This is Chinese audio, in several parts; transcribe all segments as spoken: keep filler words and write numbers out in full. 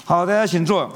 好，大家请坐。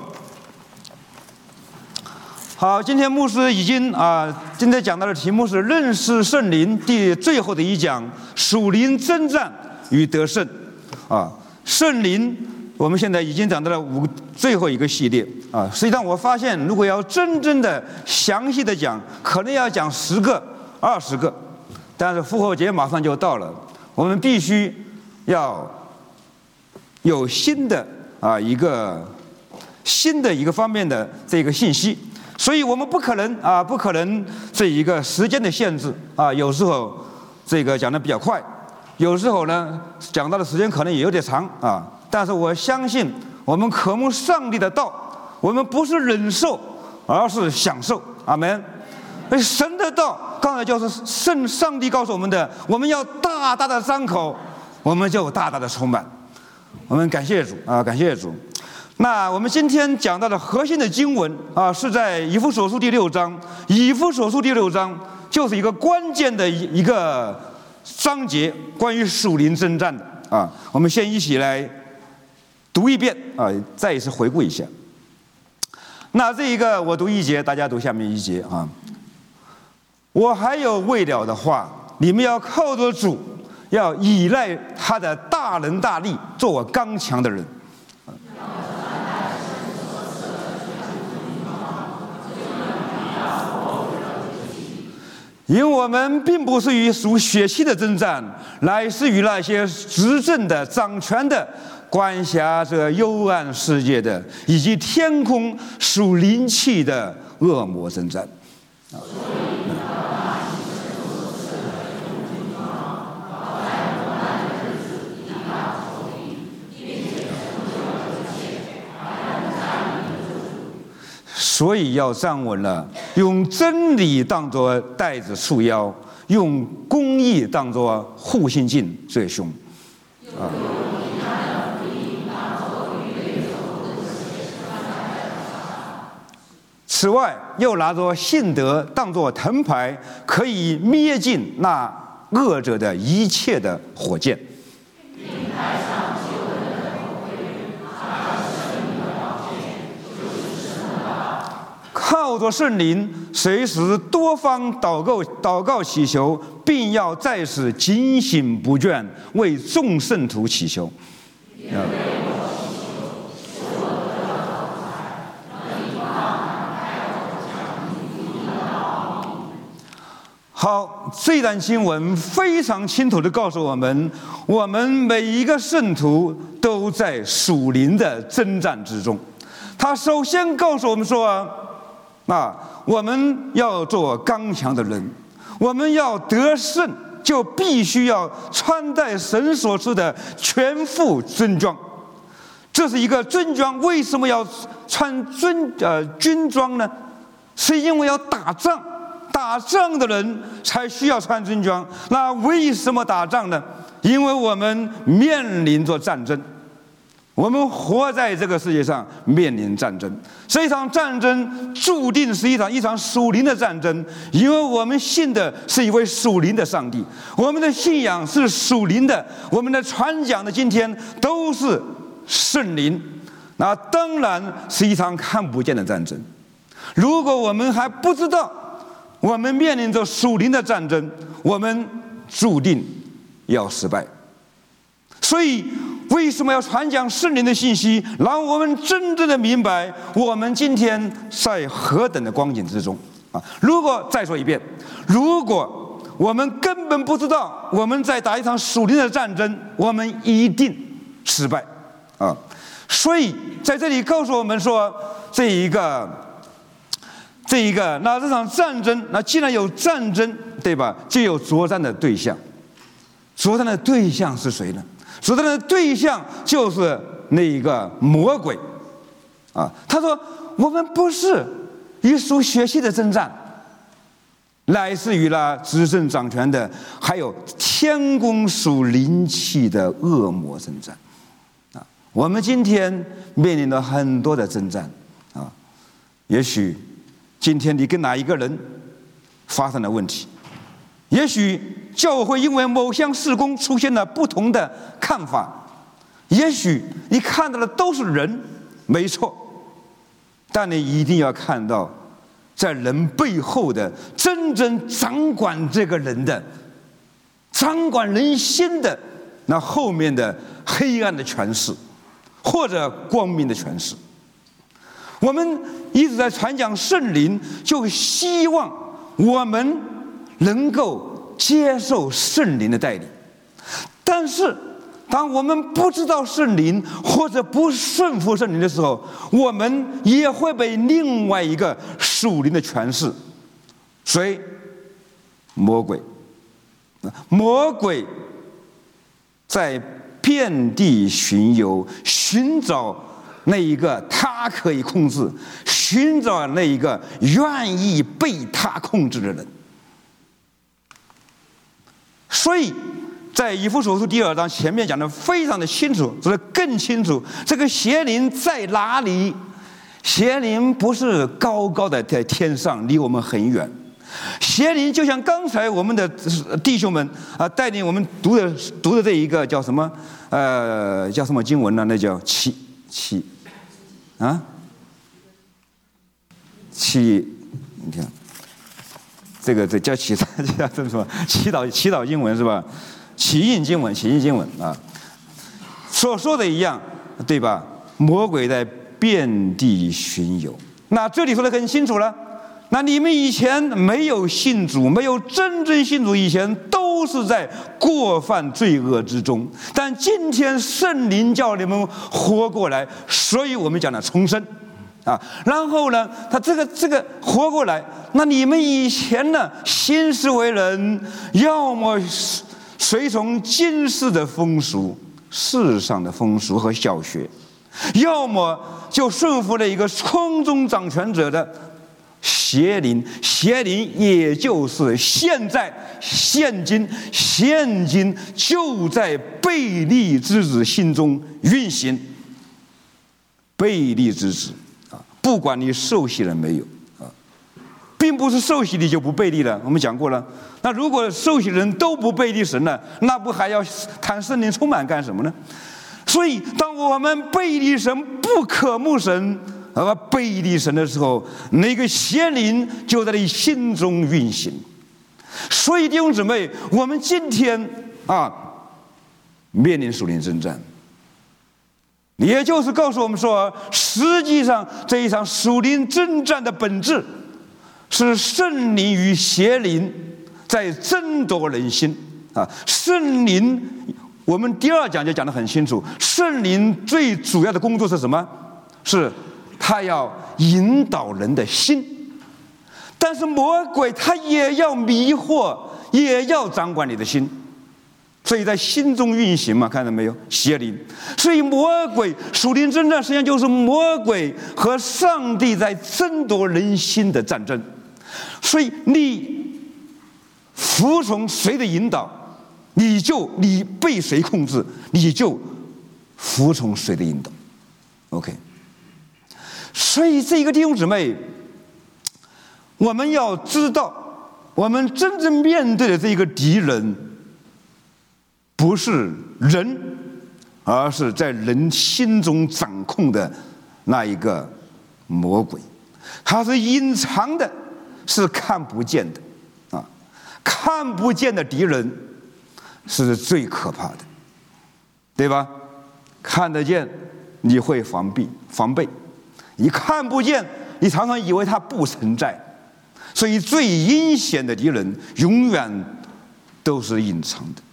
好，今天牧师已经啊，今天讲到的题目是认识圣灵第最后的一讲，属灵征战与得胜。啊，圣灵，我们现在已经讲到了五最后一个系列啊。实际上，我发现如果要真正的详细的讲，可能要讲十个、二十个。但是复活节马上就到了，我们必须要有新的啊一个新的一个方面的这个信息。所以我们不可能啊，不可能这一个时间的限制啊，有时候这个讲的比较快，有时候呢讲到的时间可能也有点长啊。但是我相信，我们渴慕上帝的道，我们不是忍受，而是享受。阿们。神的道，刚才就是圣上帝告诉我们的，我们要大大的张口，我们就大大的充满。我们感谢主啊，感谢主。那我们今天讲到的核心的经文啊，是在以弗所书第六章。以弗所书第六章就是一个关键的一个章节，关于属灵征战的啊。我们先一起来读一遍啊，再一次回顾一下。那这一个我读一节，大家读下面一节啊。我还有未了的话，你们要靠着主，要依赖他的大能大力，做我刚强的人。因为我们并不是与属血气的征战，乃是与那些执政的、掌权的、管辖着幽暗世界的，以及天空属灵气的恶魔征战。啊所以要站稳了，用真理当作带子束腰，用公义当作护心镜最凶。啊！此外，又拿着信德当作藤牌，可以灭尽那恶者的一切的火箭。靠着圣灵，随时多方祷告、祷告祈求，并要在此警醒不倦，为众圣徒祈求。好，这段经文非常清楚地告诉我们，我们每一个圣徒都在属灵的征战之中。他首先告诉我们说，啊，我们要做刚强的人，我们要得胜，就必须要穿戴神所赐的全副军装。这是一个军装，为什么要穿军呃军装呢？是因为要打仗，打仗的人才需要穿军装。那为什么打仗呢？因为我们面临着战争。我们活在这个世界上，面临战争。这一场战争注定是一场一场属灵的战争，因为我们信的是一位属灵的上帝，我们的信仰是属灵的，我们的传讲的今天都是圣灵。那当然是一场看不见的战争。如果我们还不知道我们面临着属灵的战争，我们注定要失败。所以为什么要传讲圣灵的信息，让我们真正的明白我们今天在何等的光景之中啊！如果再说一遍，如果我们根本不知道我们在打一场属灵的战争，我们一定失败啊！所以在这里告诉我们说，这一个这一个那这场战争，那既然有战争，对吧，就有作战的对象。作战的对象是谁呢？作战的对象就是那个魔鬼啊！他说：“我们不是与属血气的征战，乃是与那执政掌权的，还有天宫属灵气的恶魔征战。”啊，我们今天面临了很多的征战啊！也许今天你跟哪一个人发生了问题？也许教会因为某项事工出现了不同的看法，也许你看到的都是人， 没错，但你一定要看到，在人背后的真正掌管这个人的、掌管人心的那后面的黑暗的权势，或者光明的权势。我们一直在传讲圣灵，就希望我们能够接受圣灵的带领。但是当我们不知道圣灵或者不顺服圣灵的时候，我们也会被另外一个属灵的权势，谁？魔鬼。魔鬼在遍地巡游，寻找那一个他可以控制，寻找那一个愿意被他控制的人。所以在以弗所书第二章前面讲的非常的清楚，这是更清楚，这个邪灵在哪里？邪灵不是高高的在天上，离我们很远。邪灵就像刚才我们的弟兄们啊带领我们读的读的这一个叫什么呃叫什么经文呢？那叫祈祈啊祈，你看这个这叫祈祷叫这什么祈祷祈祷经文是吧？起印经文起印经文啊，所说的一样对吧？魔鬼在遍地巡游。那这里说的很清楚了。那你们以前没有信主，没有真正信主以前，都是在过犯罪恶之中。但今天圣灵叫你们活过来，所以我们讲的重生啊。然后呢，他这个这个活过来，那你们以前呢，行事为人，要么随从今世的风俗、世上的风俗和小学，要么就顺服了一个空中掌权者的邪灵。邪灵也就是现在现今现今就在悖逆之子心中运行。悖逆之子啊，不管你受洗了没有啊，并不是受洗你就不悖逆了。我们讲过了，那如果受洗人都不悖逆神了，那不还要谈圣灵充满干什么呢？所以当我们悖逆神、不可慕神而悖逆神的时候，那个邪灵就在你心中运行。所以弟兄姊妹，我们今天啊面临属灵征战，也就是告诉我们说，实际上这一场属灵征战的本质是圣灵与邪灵在争夺人心啊。圣灵，我们第二讲就讲得很清楚，圣灵最主要的工作是什么？是他要引导人的心。但是魔鬼他也要迷惑，也要掌管你的心，所以在心中运行嘛，看到没有？邪灵。所以魔鬼属灵征战实际上就是魔鬼和上帝在争夺人心的战争。所以你服从谁的引导，你就你被谁控制，你就服从谁的引导。 OK。所以这个弟兄姊妹，我们要知道，我们真正面对的这个敌人不是人，而是在人心中掌控的那一个魔鬼。它是隐藏的，是看不见的啊！看不见的敌人是最可怕的，对吧？看得见你会防避防备，你看不见，你常常以为他不存在。所以最阴险的敌人永远都是隐藏的，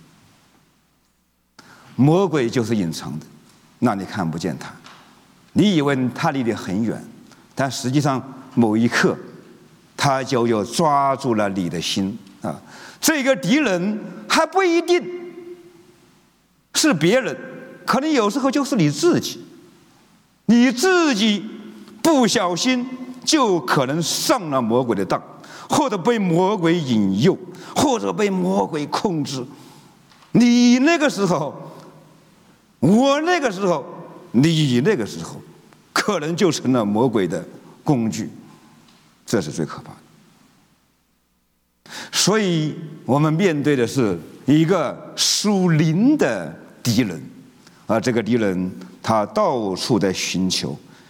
魔鬼就是隐藏的，那你看不见他，你以为他离你很远，但实际上某一刻他就又抓住了你的心啊！这个敌人还不一定是别人，可能有时候就是你自己，你自己不小心就可能上了魔鬼的当，或者被魔鬼引诱，或者被魔鬼控制。你那个时候，我那个时候，你那个时候，可能就成了魔鬼的工具，这是最可怕的。所以我们面对的是一个属灵的敌人，而这个敌人他到处在寻求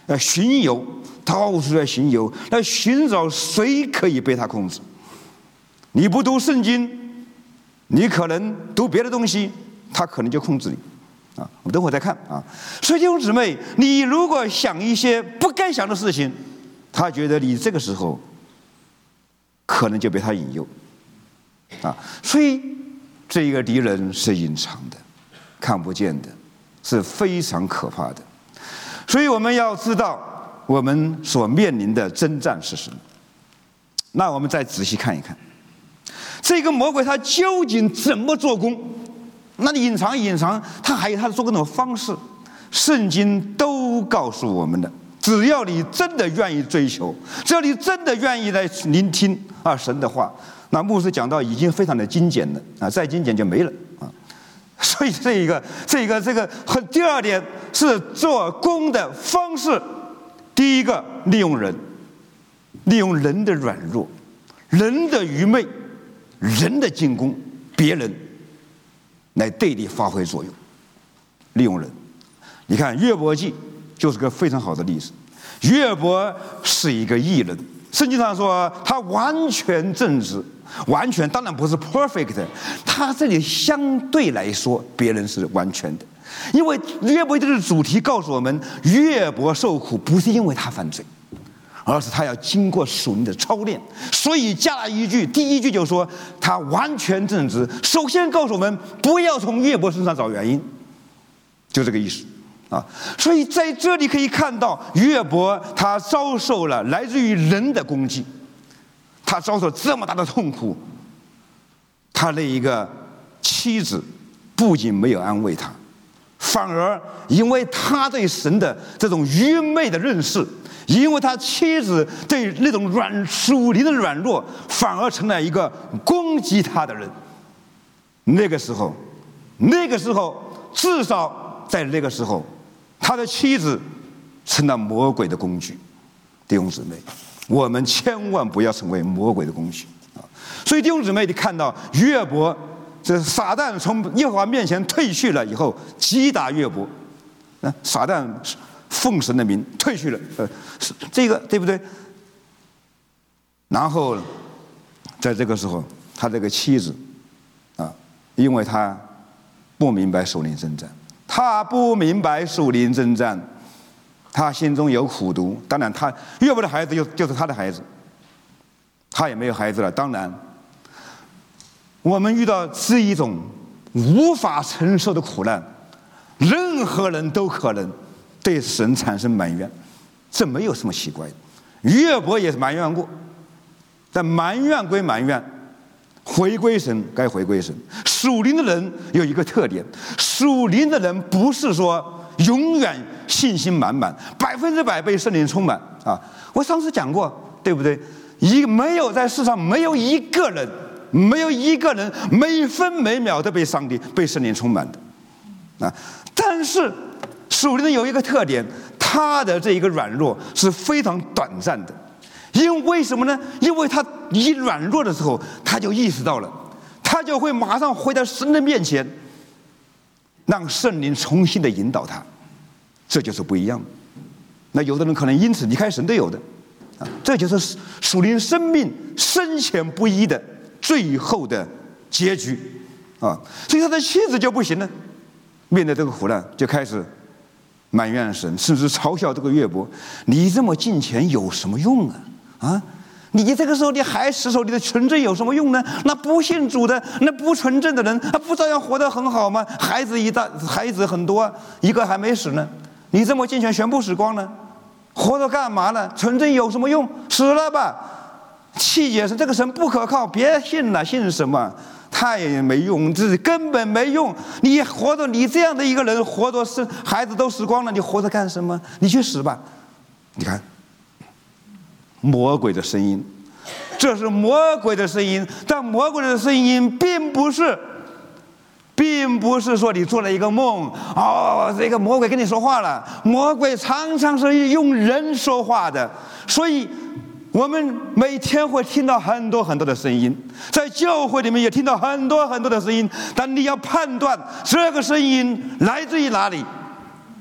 呃巡游，到处在巡游，来寻找谁可以被他控制。你不读圣经，你可能读别的东西，他可能就控制你。啊，我们等会儿再看啊。所以弟兄姊妹，你如果想一些不该想的事情，他觉得你这个时候可能就被他引诱。啊，所以这一个敌人是隐藏的、看不见的，是非常可怕的。所以我们要知道我们所面临的征战是什么。那我们再仔细看一看，这个魔鬼他究竟怎么做工？那你隐藏隐藏，他还有他的做工的方式，圣经都告诉我们的。只要你真的愿意追求，只要你真的愿意来聆听啊神的话，那牧师讲到已经非常的精简了啊，再精简就没了啊。所以这一个这个这个和第二点是做工的方式。第一个，利用人，利用人的软弱，人的愚昧，人的进攻，别人来对你发挥作用。利用人，你看约伯记就是个非常好的例子。约伯是一个义人，圣经上说他完全正直，完全当然不是 perfect， 他这里相对来说别人是完全的。因为约伯这个主题告诉我们，约伯受苦不是因为他犯罪，而是他要经过属灵的操练。所以加了一句，第一句就说他完全正直。首先告诉我们不要从约伯身上找原因，就这个意思啊。所以在这里可以看到，约伯他遭受了来自于人的攻击，他遭受这么大的痛苦，他的一个妻子不仅没有安慰他，反而因为他对神的这种愚昧的认识，因为他妻子对那种软属灵的软弱，反而成了一个攻击他的人。那个时候，那个时候，至少在那个时候，他的妻子成了魔鬼的工具。弟兄姊妹，我们千万不要成为魔鬼的工具啊！所以弟兄姊妹，你看到约伯，这撒旦从耶和华面前退去了以后，击打约伯。啊，撒旦奉神的名退去了，呃，这个对不对？然后，在这个时候，他这个妻子，啊，因为他不明白属灵征战，他不明白属灵征战，他心中有苦毒。当然，他约伯的孩子就就是他的孩子，他也没有孩子了。当然，我们遇到是一种无法承受的苦难，任何人都可能对神产生埋怨，这没有什么奇怪的。约伯也是埋怨过，但埋怨归埋怨，回归神该回归神。属灵的人有一个特点，属灵的人不是说永远信心满满，百分之百被圣灵充满啊！我上次讲过，对不对？一没有在世上没有一个人，没有一个人每分每秒都被上帝被圣灵充满的啊！但是属灵的有一个特点，他的这一个软弱是非常短暂的。因为什么呢？因为他一软弱的时候，他就意识到了，他就会马上回到神的面前，让圣灵重新的引导他，这就是不一样的。那有的人可能因此离开神都有的啊，这就是属灵生命深浅不一的最后的结局啊。所以他的妻子就不行了，面对这个苦难就开始埋怨神，甚至嘲笑这个约伯：你这么敬虔有什么用啊？啊，你这个时候你还持守你的纯正有什么用呢？那不信主的，那不纯正的人，他不照样活得很好吗？孩子一大，孩子很多，一个还没死呢。你这么敬虔，全部死光了，活着干嘛呢？纯正有什么用？死了吧！气也是这个神不可靠，别信了，信什么？太没用，这根本没用。你活着，你这样的一个人活着是孩子都死光了，你活着干什么？你去死吧！你看，魔鬼的声音，这是魔鬼的声音，但魔鬼的声音并不是，并不是说你做了一个梦哦，这个魔鬼跟你说话了。魔鬼常常是用人说话的，所以我们每天会听到很多很多的声音，在教会里面也听到很多很多的声音，但你要判断这个声音来自于哪里，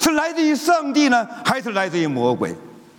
是来自于上帝呢，还是来自于魔鬼？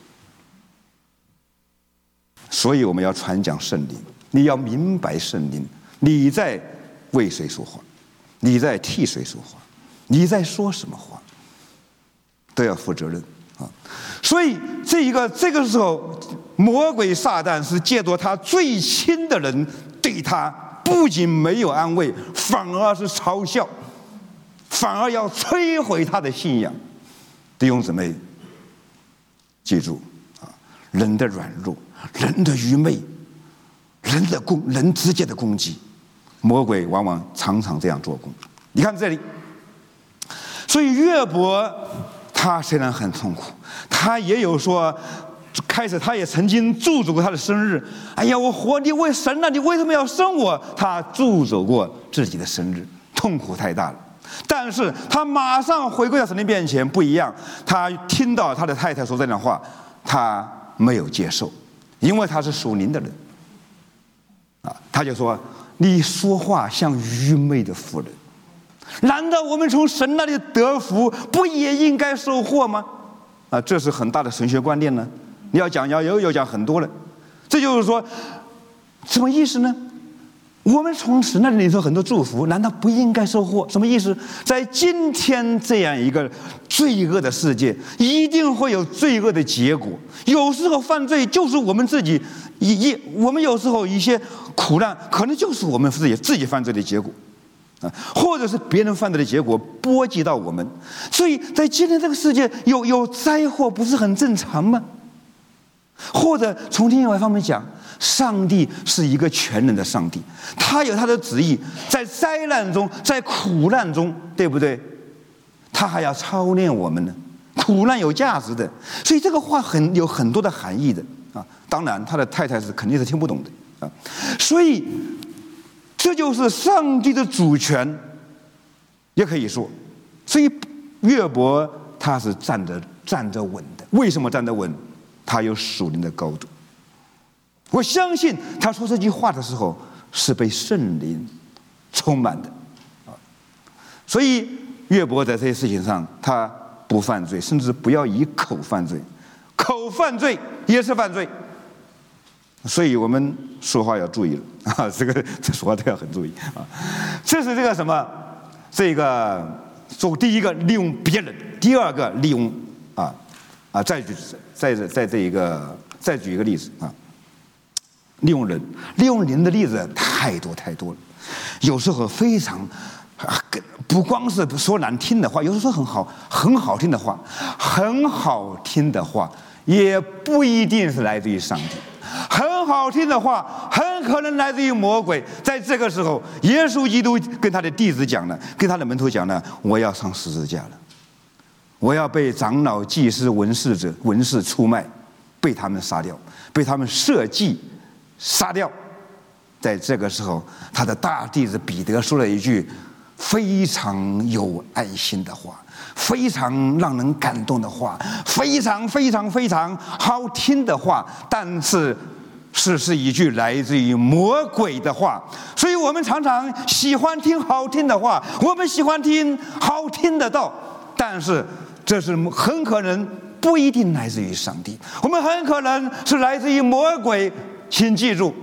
所以我们要传讲圣灵，你要明白圣灵，你在为谁说话，你在替谁说话，你在说什么话，都要负责任啊！所以这一个这个时候，魔鬼撒旦是借着他最亲的人对他不仅没有安慰，反而是嘲笑，反而要摧毁他的信仰。弟兄姊妹，记住啊，人的软弱，人的愚昧，人的攻，人之间的攻击，魔鬼往往常常这样做工。你看这里，所以约伯他虽然很痛苦，他也有说，开始他也曾经祝祝过他的生日。哎呀，我活，你为神啊，你为什么要生我？他祝祝过自己的生日，痛苦太大了。但是他马上回归到神的面前，不一样。他听到他的太太说这样的话，他没有接受，因为他是属灵的人啊，他就说：“你说话像愚昧的妇人。难道我们从神那里得福，不也应该收获吗？”啊，这是很大的神学观念呢。你要讲要有有讲很多了，这就是说，什么意思呢？我们从神那里领受很多祝福，难道不应该收获？什么意思？在今天这样一个罪恶的世界，一定会有罪恶的结果。有时候犯罪就是我们自己一一，我们有时候一些苦难，可能就是我们自己自己犯罪的结果。或者是别人犯罪的结果波及到我们，所以在今天这个世界有有灾祸，不是很正常吗？或者从另外一方面讲，上帝是一个全能的上帝，他有他的旨意，在灾难中，在苦难中，对不对？他还要操练我们呢。苦难有价值的，所以这个话很有很多的含义的啊。当然，他的太太是肯定是听不懂的啊，所以。这就是上帝的主权，也可以说，所以约伯他是站着站着稳的。为什么站得稳？他有属灵的高度。我相信他说这句话的时候是被圣灵充满的啊。所以约伯在这些事情上他不犯罪，甚至不要以口犯罪，口犯罪也是犯罪。所以我们说话要注意了啊，这个这说话都要很注意啊。这是这个什么？这个做第一个利用别人，第二个利用啊啊，再举再再这一个再举一个例子啊，利用人，利用人的例子太多太多了，有时候非常不光是说难听的话，有时候说很好很好听的话，很好听的话也不一定是来自于上帝。很好听的话，很可能来自于魔鬼。在这个时候，耶稣基督跟他的弟子讲了，跟他的门徒讲了：“我要上十字架了，我要被长老、祭司、文士者、文士出卖，被他们杀掉，被他们设计杀掉。”在这个时候，他的大弟子彼得说了一句非常有爱心的话，非常让人感动的话，非常非常非常好听的话，但是是是一句来自于魔鬼的话。所以我们常常喜欢听好听的话，我们喜欢听好听的道，但是这是很可能不一定来自于上帝，我们很可能是来自于魔鬼。请记住，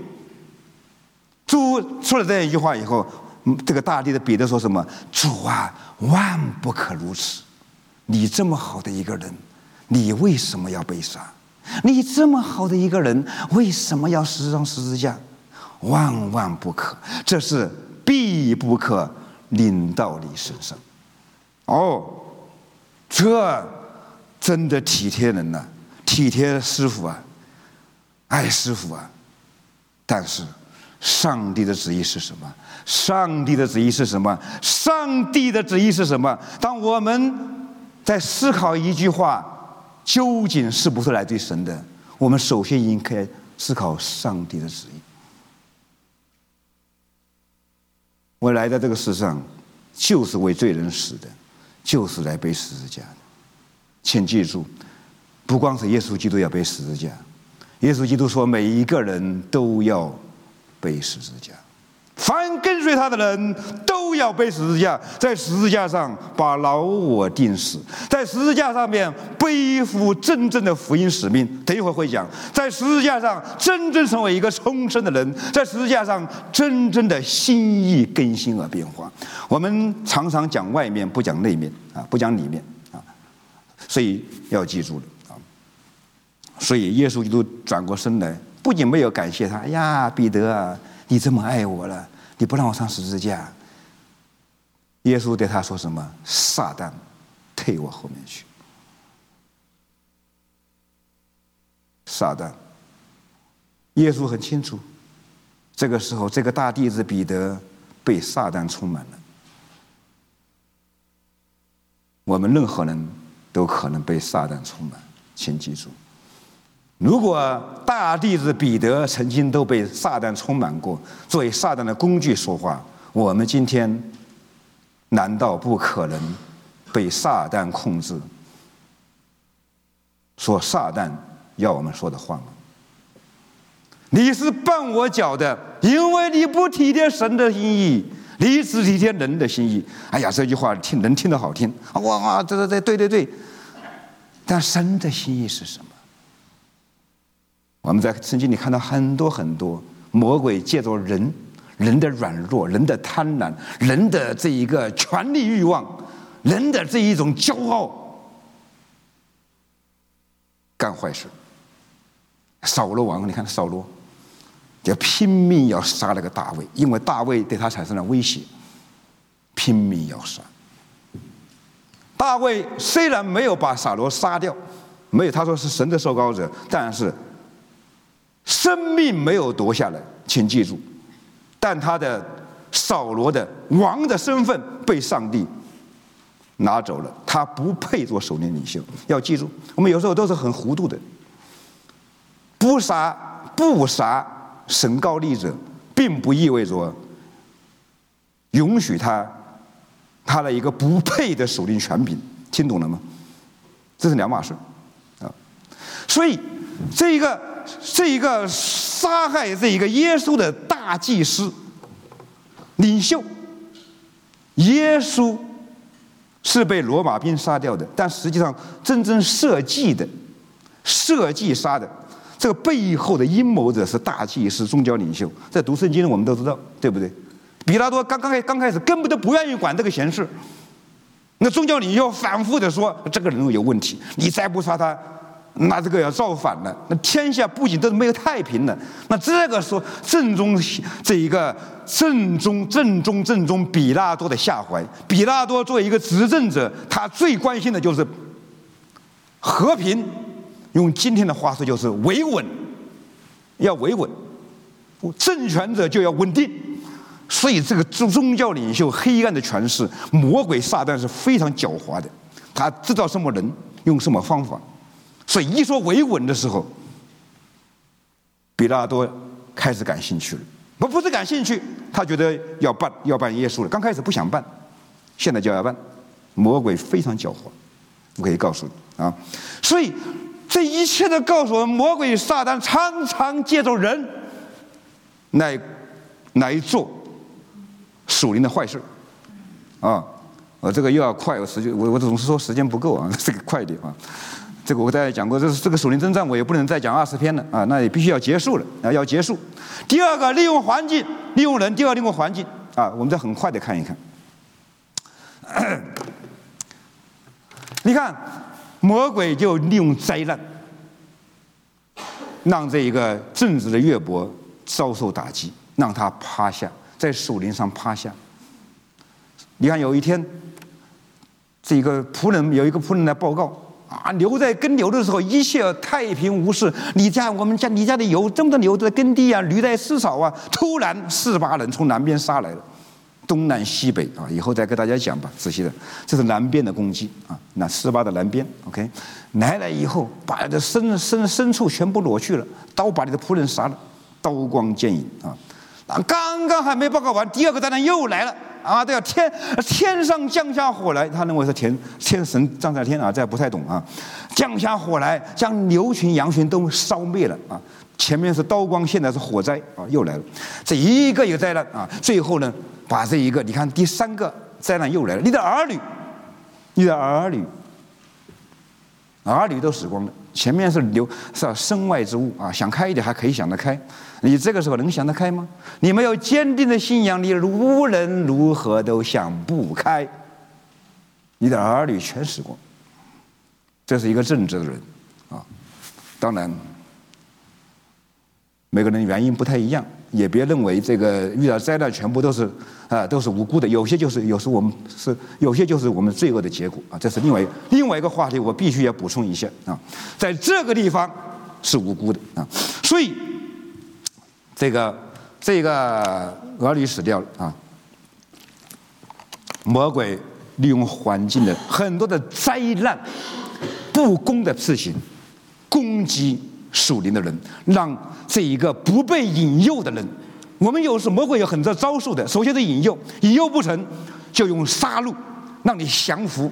主说了这样一句话以后，这个大弟的彼得说什么？主啊，万不可如此！你这么好的一个人，你为什么要被杀？你这么好的一个人，为什么要死上十字架？万万不可！这是必不可临到你身上。哦，这真的体贴人呐、啊，体贴师傅啊，爱师傅啊。但是上帝的旨意是什么？上帝的旨意是什么？上帝的旨意是什么？当我们在思考一句话究竟是不是来自于神的，我们首先应该思考上帝的旨意。我来到这个世上就是为罪人死的，就是来背十字架的。请记住，不光是耶稣基督要背十字架，耶稣基督说每一个人都要背十字架。 凡跟随他的人都要背十字架，在十字架上把老我钉死，在十字架上面背负真正的福音使命。等一会儿会讲，在十字架上真正成为一个重生的人，在十字架上真正的心意更新而变化。我们常常讲外面，不讲内面啊，不讲里面啊，所以要记住了啊。所以耶稣基督转过身来，不仅没有感谢他，哎呀，彼得啊，你这么爱我了，你不让我上十字架。耶稣对他说什么？撒旦，退我后面去。撒旦，耶稣很清楚，这个时候这个大弟子彼得被撒旦充满了。我们任何人都可能被撒旦充满，请记住，如果大弟子彼得曾经都被撒旦充满过，作为撒旦的工具说话，我们今天难道不可能被撒旦控制，说撒旦要我们说的话吗？你是绊我脚的，因为你不体贴神的心意，你只体贴人的心意。哎呀，这句话听人听得好听，哇哇，这这这对对对，但神的心意是什么？我们在圣经里看到很多很多魔鬼借着人人的软弱、人的贪婪、人的这一个权力欲望、人的这一种骄傲，干坏事。扫罗王，你看扫罗就拼命要杀那个大卫，因为大卫对他产生了威胁，拼命要杀。大卫虽然没有把扫罗杀掉，没有，他说是神的受膏者，但是生命没有夺下来，请记住。但他的扫罗的王的身份被上帝拿走了，他不配做首领领袖。要记住，我们有时候都是很糊涂的。不杀不杀神膏立者，并不意味着允许他他的一个不配的首领权柄，听懂了吗？这是两码事啊。所以这一个这一个杀害这一个耶稣的大祭司领袖，耶稣是被罗马兵杀掉的，但实际上真正设计的设计杀的这个背后的阴谋者是大祭司、宗教领袖。在读圣经我们都知道，对不对？比拉多刚刚开刚开始根本都不愿意管这个闲事，那宗教领袖反复的说这个人有问题，你再不杀他，那这个要造反了，那天下不仅都没有太平了。那这个时候正中这一个正中正中正中比拉多的下怀。比拉多作为一个执政者，他最关心的就是和平，用今天的话说就是维稳，要维稳，政权者就要稳定。所以这个宗教领袖黑暗的权势，魔鬼撒旦是非常狡猾的，他知道什么人用什么方法。所以一说维稳的时候，比拉多开始感兴趣了。不不是感兴趣，他觉得要办要办耶稣了。刚开始不想办，现在就要办。魔鬼非常狡猾，我可以告诉你啊。所以这一切都告诉我们，魔鬼撒旦常常借着人来来做属灵的坏事啊。我这个又要快，我时间我我总是说时间不够啊，这个快一点啊。这个我大家讲过，这是这个属灵征战，我也不能再讲二十篇了啊，那也必须要结束了啊，要结束。第二个，利用环境，利用人；第二，利用环境啊，我们再很快的看一看。你看，魔鬼就利用灾难，让这一个正直的约伯遭受打击，让他趴下，在树林上趴下。你看，有一天，这个仆人有一个仆人来报告。啊，牛在耕牛的时候，一切太平无事。你家我们家你家里有这么多牛在耕地啊，驴在吃草啊。突然四八人从南边杀来了，东南西北啊，以后再跟大家讲吧，仔细的。这是南边的攻击啊，那四八的南边 ，OK， 来了以后，把这牲牲牲畜全部裸去了，刀把你的仆人杀了，刀光剑影啊。啊，刚刚还没报告完，第二个灾难又来了。 啊，对啊，天天上降下火来，他认为是天天神降在天啊，这不太懂啊，降下火来，将牛群羊群都烧灭了啊。前面是刀光，现在是火灾啊，又来了，这一个一个灾难啊，最后呢，把这一个，你看第三个灾难又来了，你的儿女，你的儿女，儿女都死光了。前面是流是身外之物啊，想开一点还可以想得开，你这个时候能想得开吗？你没有坚定的信仰，你无论如何都想不开。你的儿女全死光，这是一个正直的人啊。当然，每个人原因不太一样，也别认为这个遇到灾难全部都是啊都是无辜的，有些就是有时我们是有些就是我们罪恶的结果啊，这是另外另外一个话题，我必须要补充一下啊，在这个地方是无辜的啊，所以这个这个儿女死掉了啊，魔鬼利用环境的很多的灾难、不公的事情攻击属灵的人，让这一个不被引诱的人，我们有时魔鬼有很多招数的。首先是引诱，引诱不成就用杀戮让你降服。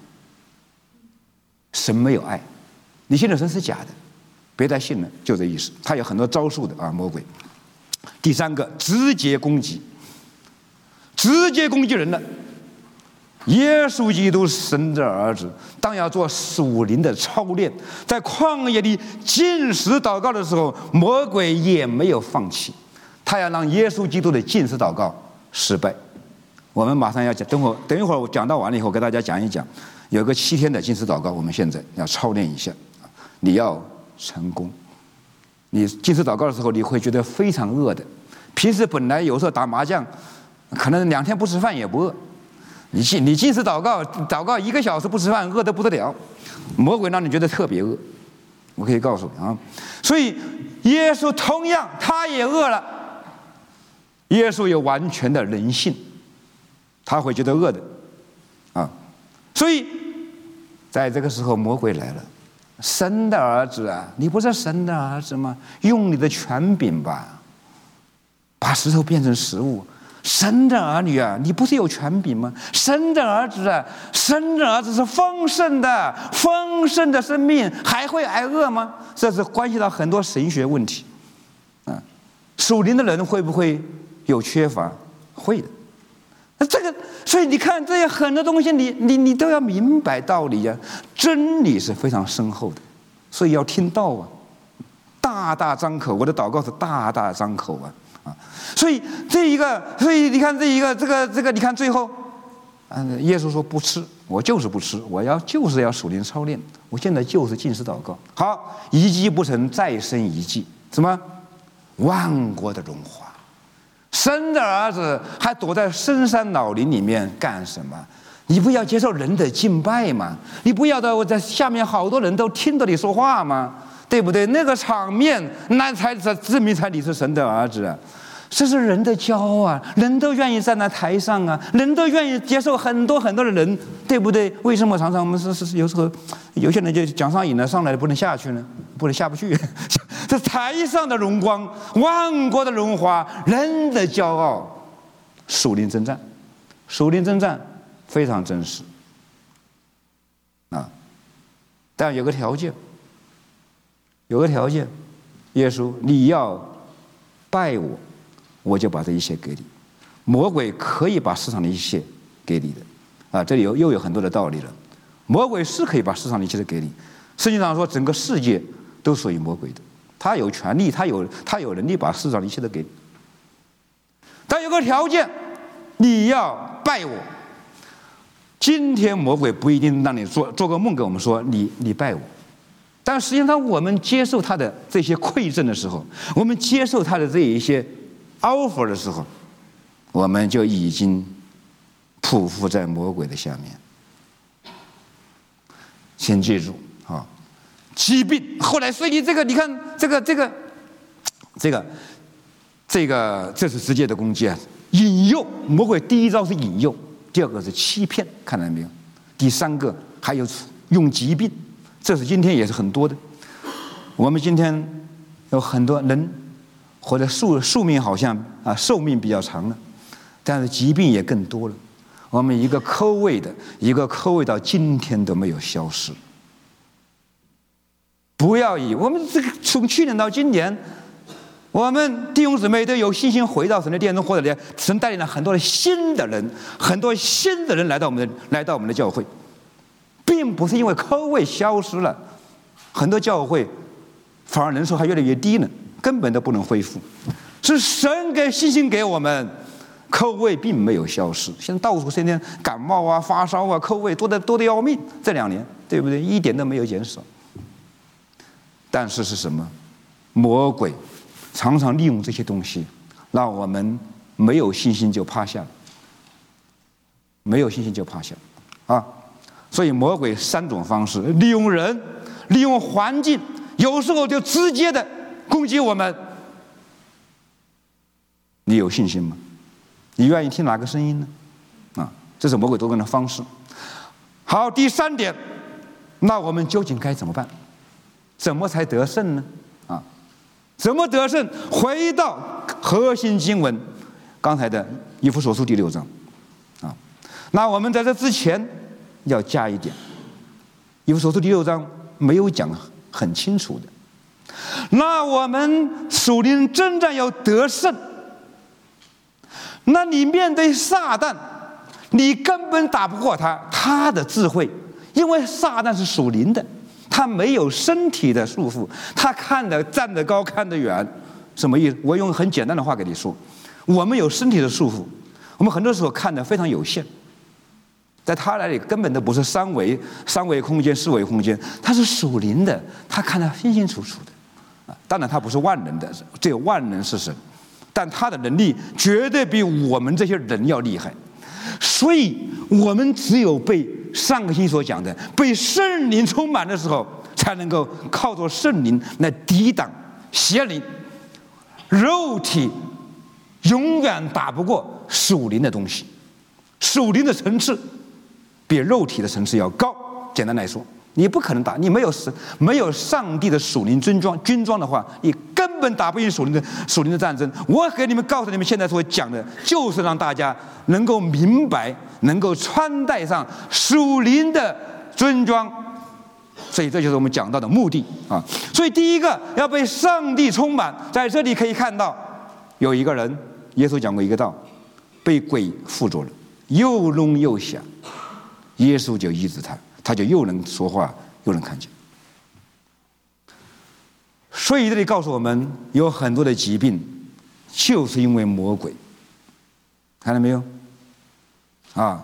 神没有爱，你信的神是假的，别再信了，就这意思。他有很多招数的啊，魔鬼。第三个，直接攻击，直接攻击人了。耶稣基督神的儿子，当要做属灵的操练，在旷野里禁食祷告的时候，魔鬼也没有放弃，他要让耶稣基督的禁食祷告失败。我们马上要讲，等会等一会儿我讲到完了以后，给大家讲一讲，有个七天的禁食祷告，我们现在要操练一下。你要成功，你禁食祷告的时候，你会觉得非常饿的。平时本来有时候打麻将，可能两天不吃饭也不饿。你禁你禁食祷告，祷告一个小时不吃饭，饿得不得了，魔鬼让你觉得特别饿。我可以告诉你啊，所以耶稣同样他也饿了。耶稣有完全的人性，他会觉得饿的啊。所以在这个时候，魔鬼来了，神的儿子啊，你不是神的儿子吗？用你的权柄吧，把石头变成食物。神的儿女啊，你不是有权柄吗？神的儿子啊，神的儿子是丰盛的，丰盛的生命还会挨饿吗？这是关系到很多神学问题啊。属灵的人会不会有缺乏？会的。那这个，所以你看这些很多东西你，你你你都要明白道理呀、啊。真理是非常深厚的，所以要听道啊，大大张口。我的祷告是大大张口啊。啊，所以这一个，所以你看这一个，这个这个，你看最后，嗯，耶稣说不吃，我就是不吃，我要就是要属灵操练，我现在就是禁食祷告。好，一计不成，再生一计，什么？万国的荣华，神的儿子还躲在深山老林里面干什么？你不要接受人的敬拜吗？你不要的，我在下面好多人都听着你说话吗？对不对？那个场面，那才才证明才你是神的儿子啊！这是人的骄傲啊！人都愿意站在台上啊，人都愿意接受很多很多的人，对不对？为什么常常我们是是有时候有些人就讲上瘾了，上来了不能下去呢？不能下不去。这台上的荣光，万国的荣华，人的骄傲，属灵征战，属灵征战非常真实啊！但有个条件。有个条件，耶稣，你要拜我，我就把这一切给你。魔鬼可以把世上的一切给你的，啊，这里又又有很多的道理了。魔鬼是可以把世上的一切都给你，圣经上说整个世界都属于魔鬼的，他有权利，他有他有能力把世上的一切都给你。但有个条件，你要拜我。今天魔鬼不一定让你做做个梦给我们说你你拜我。但实际上，我们接受他的这些馈赠的时候，我们接受他的这一些 offer 的时候，我们就已经匍匐在魔鬼的下面。请记住啊，疾病。后来，所以这个你看，这个这个这个这个，这是直接的攻击啊！引诱，魔鬼第一招是引诱，第二个是欺骗，看到没有？第三个还有用疾病。这是今天也是很多的。我们今天有很多人活的寿寿命好像啊寿命比较长了， 但是疾病也更多了。我们一个口味的，一个口味到今天都没有消失。不要以我们这个从去年到今年，我们弟兄姊妹都有信心回到神的殿中，或者神带领了很多的新的人，很多新的人来到我们的来到我们的教会，并不是因为口味消失了，很多教会反而人数还越来越低呢，根本都不能恢复。是神给信心给我们，口味并没有消失。现在到处天天感冒啊、发烧啊，口味多得多得要命。这两年，对不对？一点都没有减少。但是是什么？魔鬼常常利用这些东西，让我们没有信心就趴下了，没有信心就趴下了啊！所以魔鬼三种方式：利用人，利用环境，有时候就直接的攻击我们。你有信心吗？你愿意听哪个声音呢？啊，这是魔鬼作恶的方式。好，第三点，那我们究竟该怎么办？怎么才得胜呢？啊，怎么得胜？回到核心经文，刚才的以弗所书第六章，啊，那我们在这之前要加一点，以弗所书第六章没有讲很清楚的。那我们属灵征战要得胜，那你面对撒旦，你根本打不过他，他的智慧，因为撒旦是属灵的。他没有身体的束缚，他看得站得高，看得远，什么意思？我用很简单的话给你说，我们有身体的束缚，我们很多时候看得非常有限，在他那里根本都不是三维、三维空间、四维空间，他是属灵的，他看得清清楚楚的。啊，当然他不是万能的，只有万能是神，但他的能力绝对比我们这些人要厉害。所以我们只有被上个星期所讲的被圣灵充满的时候，才能够靠着圣灵来抵挡邪灵。肉体永远打不过属灵的东西，属灵的层次比肉体的层次要高。简单来说，你不可能打，你没有没有上帝的属灵军装军装的话，你根本打不赢属灵的属灵的战争。我给你们告诉你们，现在所讲的就是让大家能够明白，能够穿戴上属灵的军装。所以这就是我们讲到的目的啊。所以第一个要被上帝充满，在这里可以看到有一个人，耶稣讲过一个道，被鬼附着了，又聋又哑，耶稣就医治他，他就又能说话又能看见。所以这里告诉我们，有很多的疾病就是因为魔鬼，看到没有啊？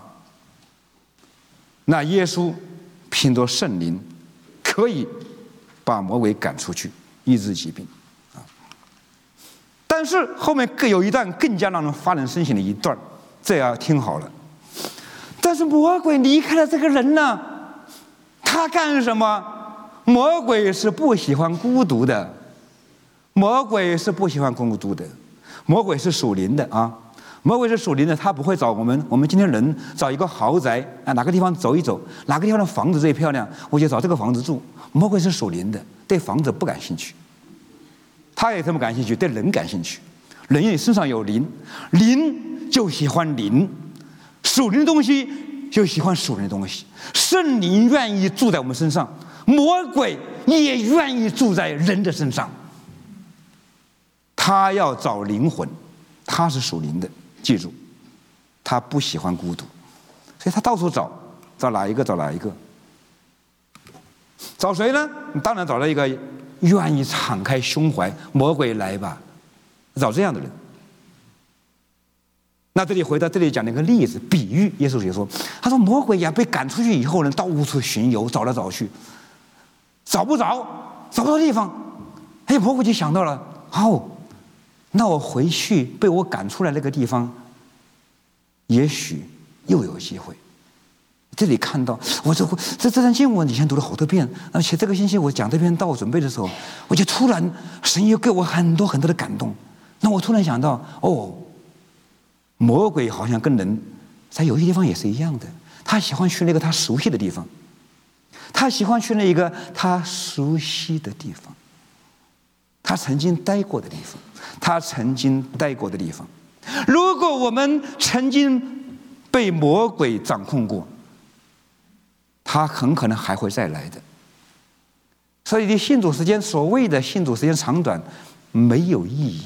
那耶稣凭着圣灵可以把魔鬼赶出去，医治疾病啊。但是后面更有一段更加让人发人深省的一段，这要听好了。但是魔鬼离开了这个人呢，他干什么？魔鬼是不喜欢孤独的，魔鬼是不喜欢孤独的，魔鬼是属灵的啊。魔鬼是属灵的，他不会找我们。我们今天人找一个豪宅啊，哪个地方走一走，哪个地方的房子最漂亮，我就找这个房子住。魔鬼是属灵的，对房子不感兴趣。他也这么感兴趣，对人感兴趣。人也身上有灵，灵就喜欢灵，属灵的东西就喜欢属灵的东西。圣灵愿意住在我们身上，魔鬼也愿意住在人的身上。他要找灵魂，他是属灵的。记住，他不喜欢孤独，所以他到处找，找哪一个找哪一个。找谁呢？当然找了一个愿意敞开胸怀，魔鬼来吧，找这样的人。那这里回到这里讲了一个例子，比喻。耶稣也说，他说魔鬼呀被赶出去以后呢，到处巡游，找来找去，找不着，找不到地方。哎，魔鬼就想到了，哦。那我回去被我赶出来那个地方，也许又有机会。这里看到我这这这段经文以前读了好多遍，而且这个星期我讲这篇道准备的时候，我就突然神又给我很多很多的感动。那我突然想到，哦，魔鬼好像跟人在有些地方也是一样的，他喜欢去那个他熟悉的地方，他喜欢去那个他熟悉的地方，他曾经待过的地方。他曾经待过的地方， 如果我们曾经被魔鬼掌控过，他很可能还会再来的。所以，你信主时间，所谓的信主时间长短，没有意义。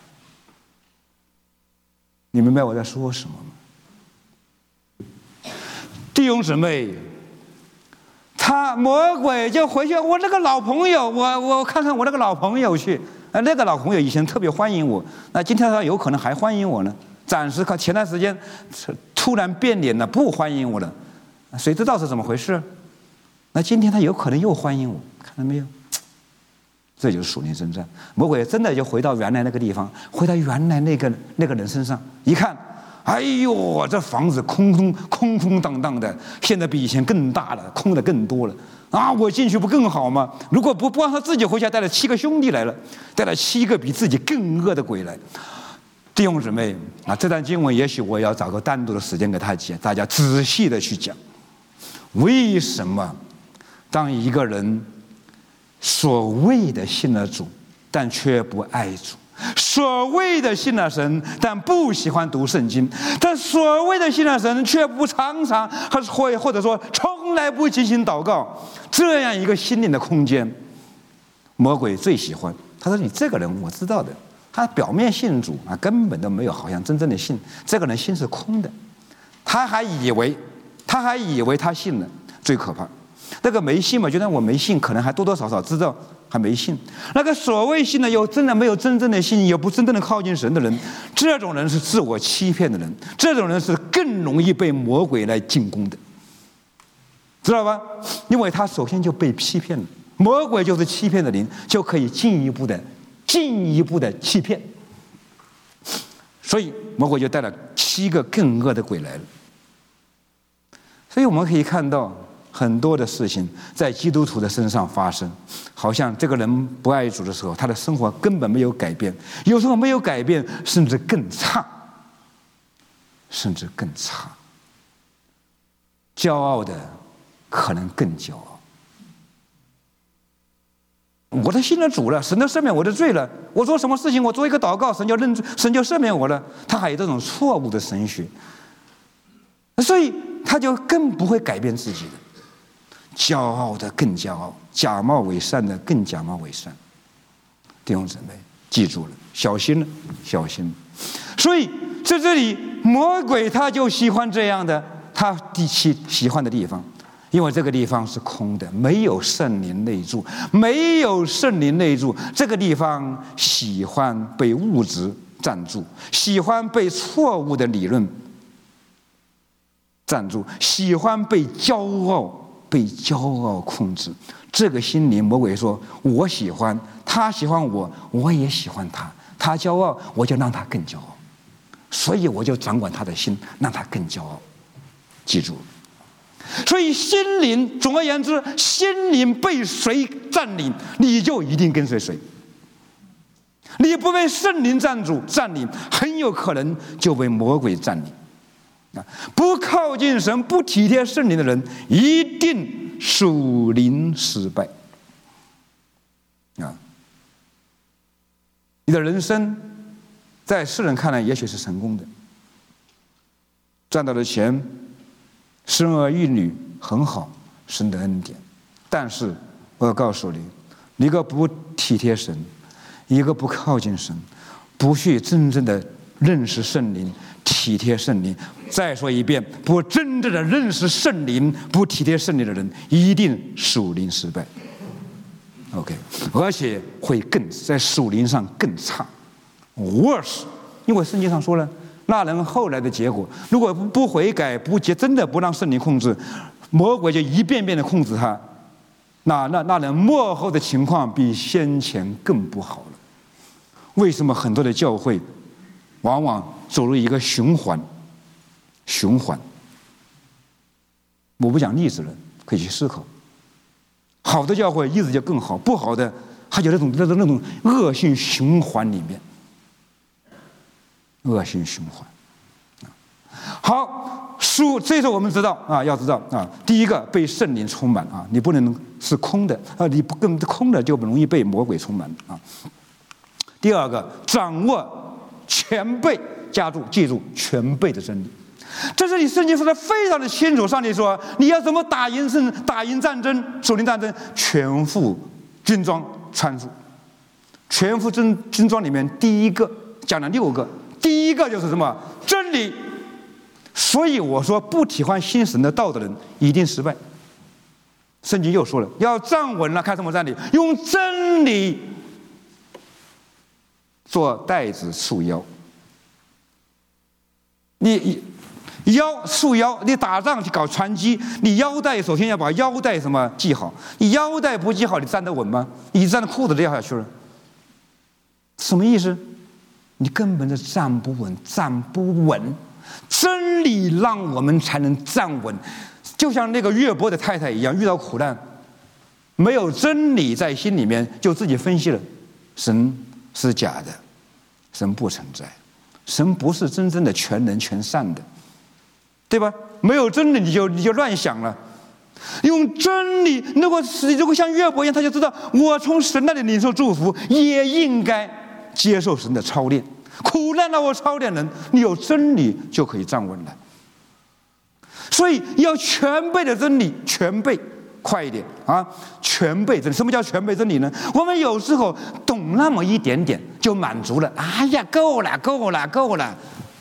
你明白我在说什么吗？弟兄姊妹，他魔鬼就回去，我那个老朋友，我我看看我那个老朋友去，啊，那个老朋友以前特别欢迎我，那今天他有可能还欢迎我呢。暂时看前段时间突然变脸了，不欢迎我了，谁知道是怎么回事？那今天他有可能又欢迎我，看到没有？这就是属灵征战。魔鬼真的就回到原来那个地方，回到原来那个那个人身上，一看，哎呦，这房子空空空空荡荡的，现在比以前更大了，空的更多了啊！我进去不更好吗？如果不不让他自己回家，带了七个兄弟来了，带了七个比自己更恶的鬼来。弟兄姊妹啊，这段经文也许我要找个单独的时间给他讲，大家仔细的去讲，为什么当一个人所谓的信了主，但却不爱主；所谓的信了神，但不喜欢读圣经；但所谓的信了神，却不常常或或者说从来不进行祷告，这样一个心灵的空间，魔鬼最喜欢。他说：“你这个人我知道的，他表面信主啊，根本都没有好像真正的信，这个人心是空的，他还以为他还以为他信了，最可怕。”那个没信嘛，觉得我没信，可能还多多少少知道还没信。那个所谓信的，又真的没有真正的信，也不真正的靠近神的人，这种人是自我欺骗的人，这种人是更容易被魔鬼来进攻的，知道吧？因为他首先就被欺骗了，魔鬼就是欺骗的灵，就可以进一步的、进一步的欺骗。所以魔鬼就带了七个更恶的鬼来了。所以我们可以看到，很多的事情在基督徒的身上发生，好像这个人不爱主的时候，他的生活根本没有改变，有时候没有改变，甚至更差，甚至更差。骄傲的可能更骄傲。我都信了主了，神都赦免我的罪了，我做什么事情，我做一个祷告，神就认罪，神就赦免我了。他还有这种错误的神学，所以他就更不会改变自己的。骄傲的更骄傲，假冒伪善的更假冒伪善。弟兄姊妹，记住了，小心了，小心了。所以在这里，魔鬼他就喜欢这样的，他第七喜欢的地方，因为这个地方是空的，没有圣灵内住，没有圣灵内住，这个地方喜欢被物质占住，喜欢被错误的理论占住，喜欢被骄傲。被骄傲控制，这个心灵魔鬼说：“我喜欢他，喜欢我，我也喜欢他。他骄傲，我就让他更骄傲，所以我就掌管他的心，让他更骄傲。”记住，所以心灵，总而言之，心灵被谁占领，你就一定跟随谁。你不被圣灵占主占领，很有可能就被魔鬼占领。啊，不靠近神、不体贴圣灵的人，一定属灵失败。啊，你的人生在世人看来也许是成功的，赚到的钱、生儿育女很好，神的恩典。但是我要告诉你，一个不体贴神，一个不靠近神，不去真正的认识圣灵、体贴圣灵。再说一遍，不真正的认识圣灵、不体贴圣灵的人，一定属灵失败。OK， 而且会更在属灵上更差 ，worse。因为圣经上说了，那人后来的结果，如果不悔改、不结，真的不让圣灵控制，魔鬼就一遍遍的控制他，那那那人末后的情况比先前更不好了。为什么很多的教会往往走入一个循环？循环，我不讲例子了，可以去思考。好的教会一直就更好，不好的他就那种那种那种恶性循环里面，恶性循环。好，书这时候我们知道啊，要知道啊，第一个被圣灵充满啊，你不能是空的啊，你不跟空的就容易被魔鬼充满啊。第二个，掌握全备加注记住全备的真理。这是你圣经说的非常的清楚。上帝说你要怎么打赢胜打赢战争，属灵战争，全副军装穿束。全副军军装里面第一个讲了六个，第一个就是什么？真理。所以我说不体换新神的道的人一定失败。圣经又说了，要站稳了，看什么站立？用真理做带子束腰。你腰束腰，你打仗去搞船击，你腰带首先要把腰带什么系好。你腰带不系好，你站得稳吗？你站的裤子掉下去了，什么意思？你根本就站不稳，站不稳。真理让我们才能站稳，就像那个约伯的太太一样，遇到苦难，没有真理在心里面，就自己分析了，神是假的，神不存在，神不是真正的全能全善的，对吧？没有真理，你就你就乱想了。用真理，如果如果像约伯一样，他就知道我从神那里领受祝福，也应该接受神的操练。苦难让我操练人，你有真理就可以站稳了。所以要全备的真理，全备，快一点啊！全备真理，什么叫全备真理呢？我们有时候懂那么一点点就满足了，哎呀，够了，够了，够了，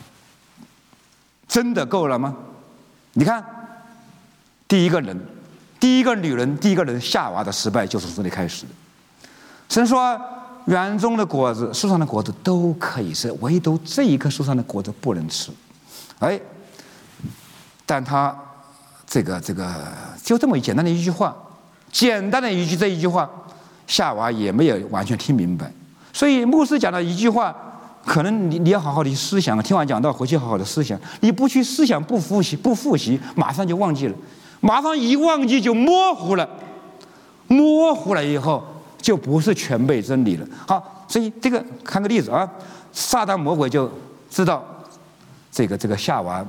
真的够了吗？你看，第一个人，第一个女人，第一个人夏娃的失败就是从这里开始的。神说，园中的果子，树上的果子都可以吃，唯独这一棵树上的果子不能吃。哎，但他这个这个就这么简单的一句话，简单的一句这一句话，夏娃也没有完全听明白。所以牧师讲的一句话，可能你你要好好的思想，听完讲道回去好好的思想。你不去思想，不复习，不复习，马上就忘记了，马上一忘记就模糊了，模糊了以后。就不是全备真理了。好，所以这个看个例子啊，撒旦魔鬼就知道这个这个夏娃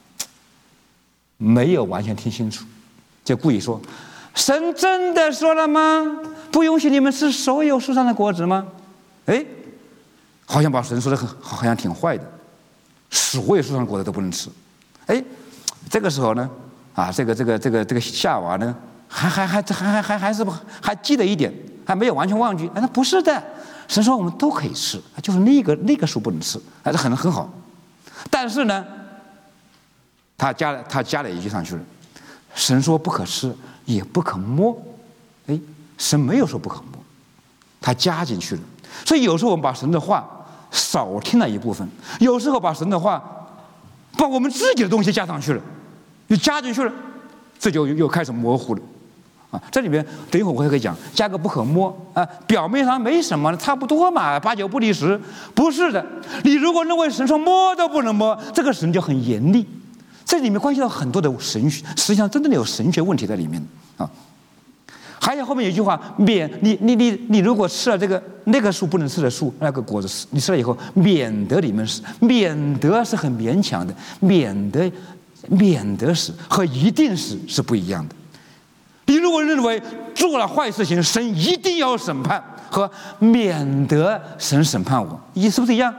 没有完全听清楚，就故意说：“神真的说了吗？不允许你们吃所有树上的果子吗？”哎，好像把神说的很好像挺坏的，所有树上的果子都不能吃。哎，这个时候呢，啊，这个这个这个这个夏娃呢，还还还还还还还是还记得一点。还没有完全忘记，哎，那不是的，神说我们都可以吃，就是那个那个树不能吃，还是很很好。但是呢，他加了他加了一句上去了，神说不可吃，也不可摸，哎，神没有说不可摸，他加进去了。所以有时候我们把神的话少听了一部分，有时候把神的话把我们自己的东西加上去了，又加进去了，这就又开始模糊了。啊，这里面等一会儿我还可以讲，加个不可摸啊，表面上没什么，差不多嘛，八九不离十。不是的，你如果认为神说摸都不能摸，这个神就很严厉。这里面关系到很多的神学，实际上真正的有神学问题在里面啊。还有后面有一句话，免你你你你如果吃了这个那个树不能吃的树那个果子，你吃了以后，免得里面死，免得是很勉强的，免得免得死和一定死是不一样的。你如果认为做了坏事情，神一定要审判，和免得神审判我，你是不是一样？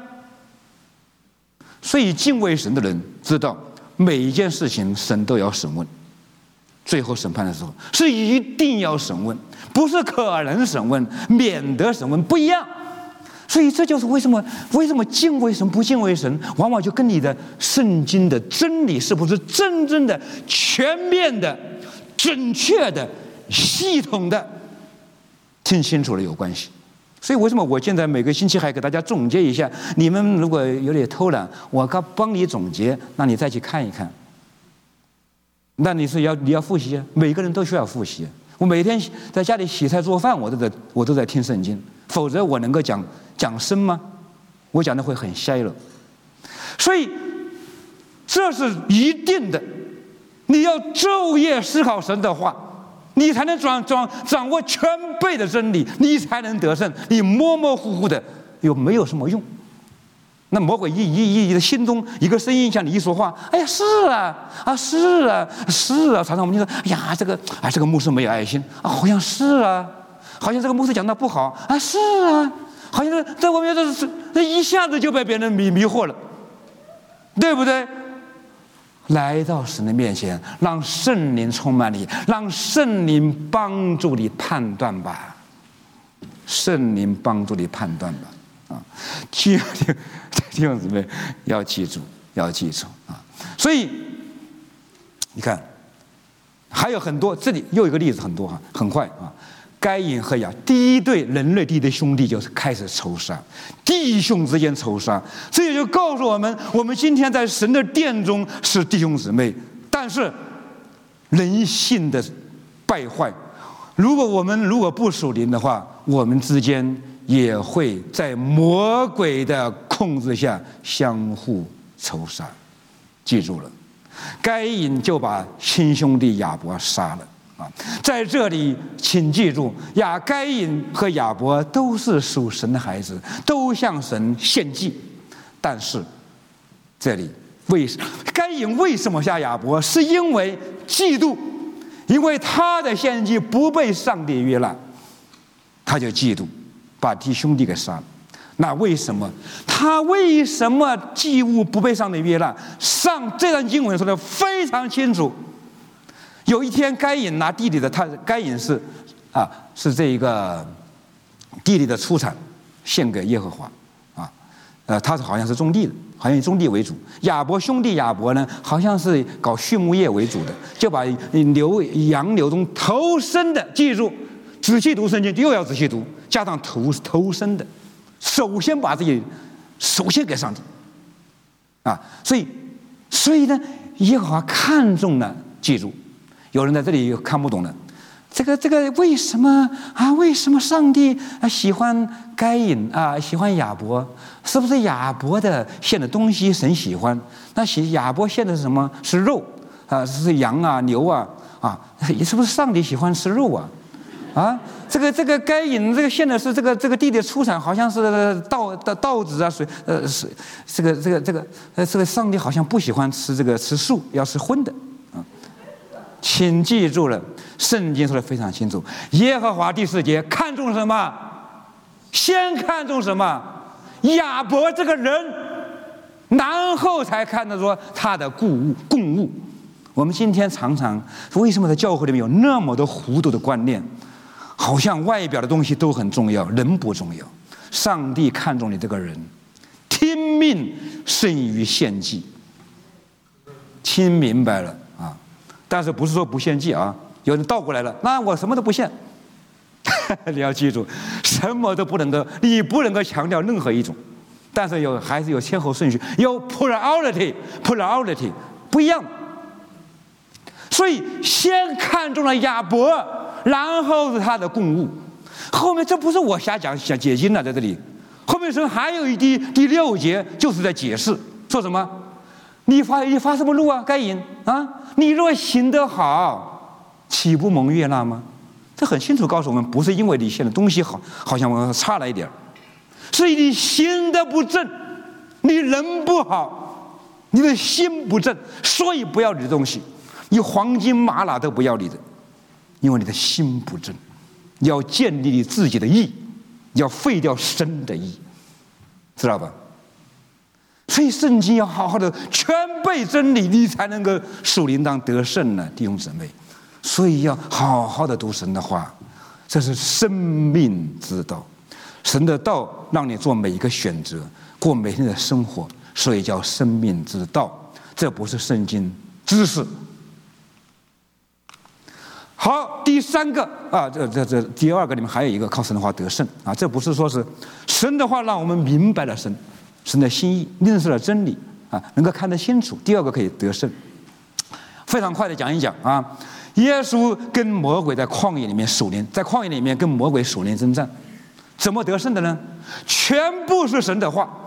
所以敬畏神的人知道，每一件事情神都要审问，最后审判的时候是一定要审问，不是可能审问，免得审问不一样。所以这就是为什么为什么敬畏神不敬畏神，往往就跟你的圣经的真理是不是真正的、全面的、准确的、系统的听清楚了有关系。所以为什么我现在每个星期还给大家总结一下？你们如果有点偷懒，我刚帮你总结，那你再去看一看。那你是要你要复习啊，每个人都需要复习。我每天在家里洗菜做饭，我都在我都在听圣经，否则我能够讲讲深吗？我讲的会很瞎了。所以这是一定的。你要昼夜思考神的话，你才能掌掌掌握全备的真理，你才能得胜。你模模糊糊的又没有什么用。那魔鬼一一一的心中一个声音向你一说话，哎呀，是啊啊是啊是啊，常常我们就说，哎呀，这个哎这个牧师没有爱心啊，好像是啊，好像这个牧师讲的不好啊，是啊，好像在外面这是这一下子就被别人迷迷惑了。 对不对？来到神的面前，让圣灵充满你，让圣灵帮助你判断吧。圣灵帮助你判断吧。啊，弟兄姊妹要记住，要记住啊！所以你看，还有很多，这里又一个例子，很多哈，很快啊。该隐和亚第一对人类第一对兄弟就是开始仇杀，弟兄之间仇杀，这也就告诉我们，我们今天在神的殿中是弟兄姊妹，但是人性的败坏，如果我们如果不属灵的话，我们之间也会在魔鬼的控制下相互仇杀。记住了，该隐就把亲兄弟亚伯杀了。啊，在这里，请记住，亚该隐和亚伯都是属神的孩子，都向神献祭。但是，这里为该隐为什么杀亚伯？是因为嫉妒，因为他的献祭不被上帝悦纳，他就嫉妒，把弟兄弟给杀了。那为什么他为什么祭物不被上帝悦纳？上这段经文说的非常清楚。有一天，该隐拿地里的，他该隐是啊，是这一个地里的出产献给耶和华啊，呃，他是好像是种地的，好像以种地为主。亚伯兄弟亚伯呢，好像是搞畜牧业为主的，就把牛羊牛中头生的，记住，仔细读圣经又要仔细读，加上头头生的，首先把自己首先给上帝啊，所以所以呢，耶和华看中了，记住。有人在这里又看不懂了，这个这个为什么啊？为什么上帝啊喜欢该隐啊，喜欢亚伯？是不是亚伯的献的东西神喜欢？那喜亚伯献的是什么？是肉啊，是羊啊、牛啊啊？是不是上帝喜欢吃肉啊？啊，这个这个该隐这个献的是这个这个地的出产，好像是稻稻稻子啊，水呃水这个这个这个呃这个上帝好像不喜欢吃这个吃素，要吃荤的。请记住了，圣经说的非常清楚。耶和华第四节看重什么？先看重什么？亚伯这个人，然后才看得说他的供物供物。我们今天常常为什么在教会里面有那么多糊涂的观念？好像外表的东西都很重要，人不重要。上帝看重你这个人，听命胜于献祭。听明白了。但是不是说不献祭啊？有人倒过来了，那我什么都不献。你要记住，什么都不能够，你不能够强调任何一种，但是有还是有先后顺序，有 priority priority 不一样。所以先看中了亚伯，然后是他的供物。后面这不是我瞎讲想解经了，在这里后面神还有一第第六节就是在解释，说什么？你发你发什么怒啊？该隐啊！你若行得好，岂不蒙悦纳吗？这很清楚告诉我们，不是因为你献的东西好，好像我差了一点，是你行得不正，你人不好，你的心不正，所以不要你的东西，你黄金玛瑙都不要你的，因为你的心不正。你要建立你自己的义，要废掉神的义，知道吧？所以圣经要好好的全背真理，你才能够属灵当得胜呢，弟兄姊妹。所以要好好的读神的话，这是生命之道。神的道让你做每一个选择，过每天的生活，所以叫生命之道。这不是圣经知识。好，第三个啊，这这这第二个里面还有一个靠神的话得胜啊，这不是说是神的话让我们明白了神。神的心意，认识了真理啊，能够看得清楚。第二个可以得胜。非常快的讲一讲啊，耶稣跟魔鬼在旷野里面属灵，在旷野里面跟魔鬼属灵征战，怎么得胜的呢？全部是神的话。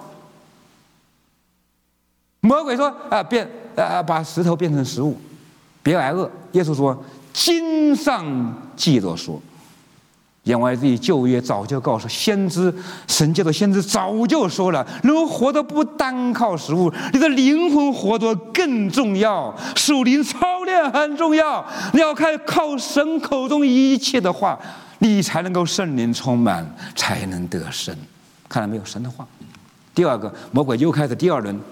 魔鬼说啊，变啊，把石头变成食物，别挨饿。耶稣说，经上记着说。言外之意，旧约早就告诉先知，神借着先知早就说了：如果活得不单靠食物，你的灵魂活得更重要，属灵操练很重要。你要看靠神口中一切的话，你才能够圣灵充满，才能得胜。看到没有？神的话。第二个，魔鬼又开始第二轮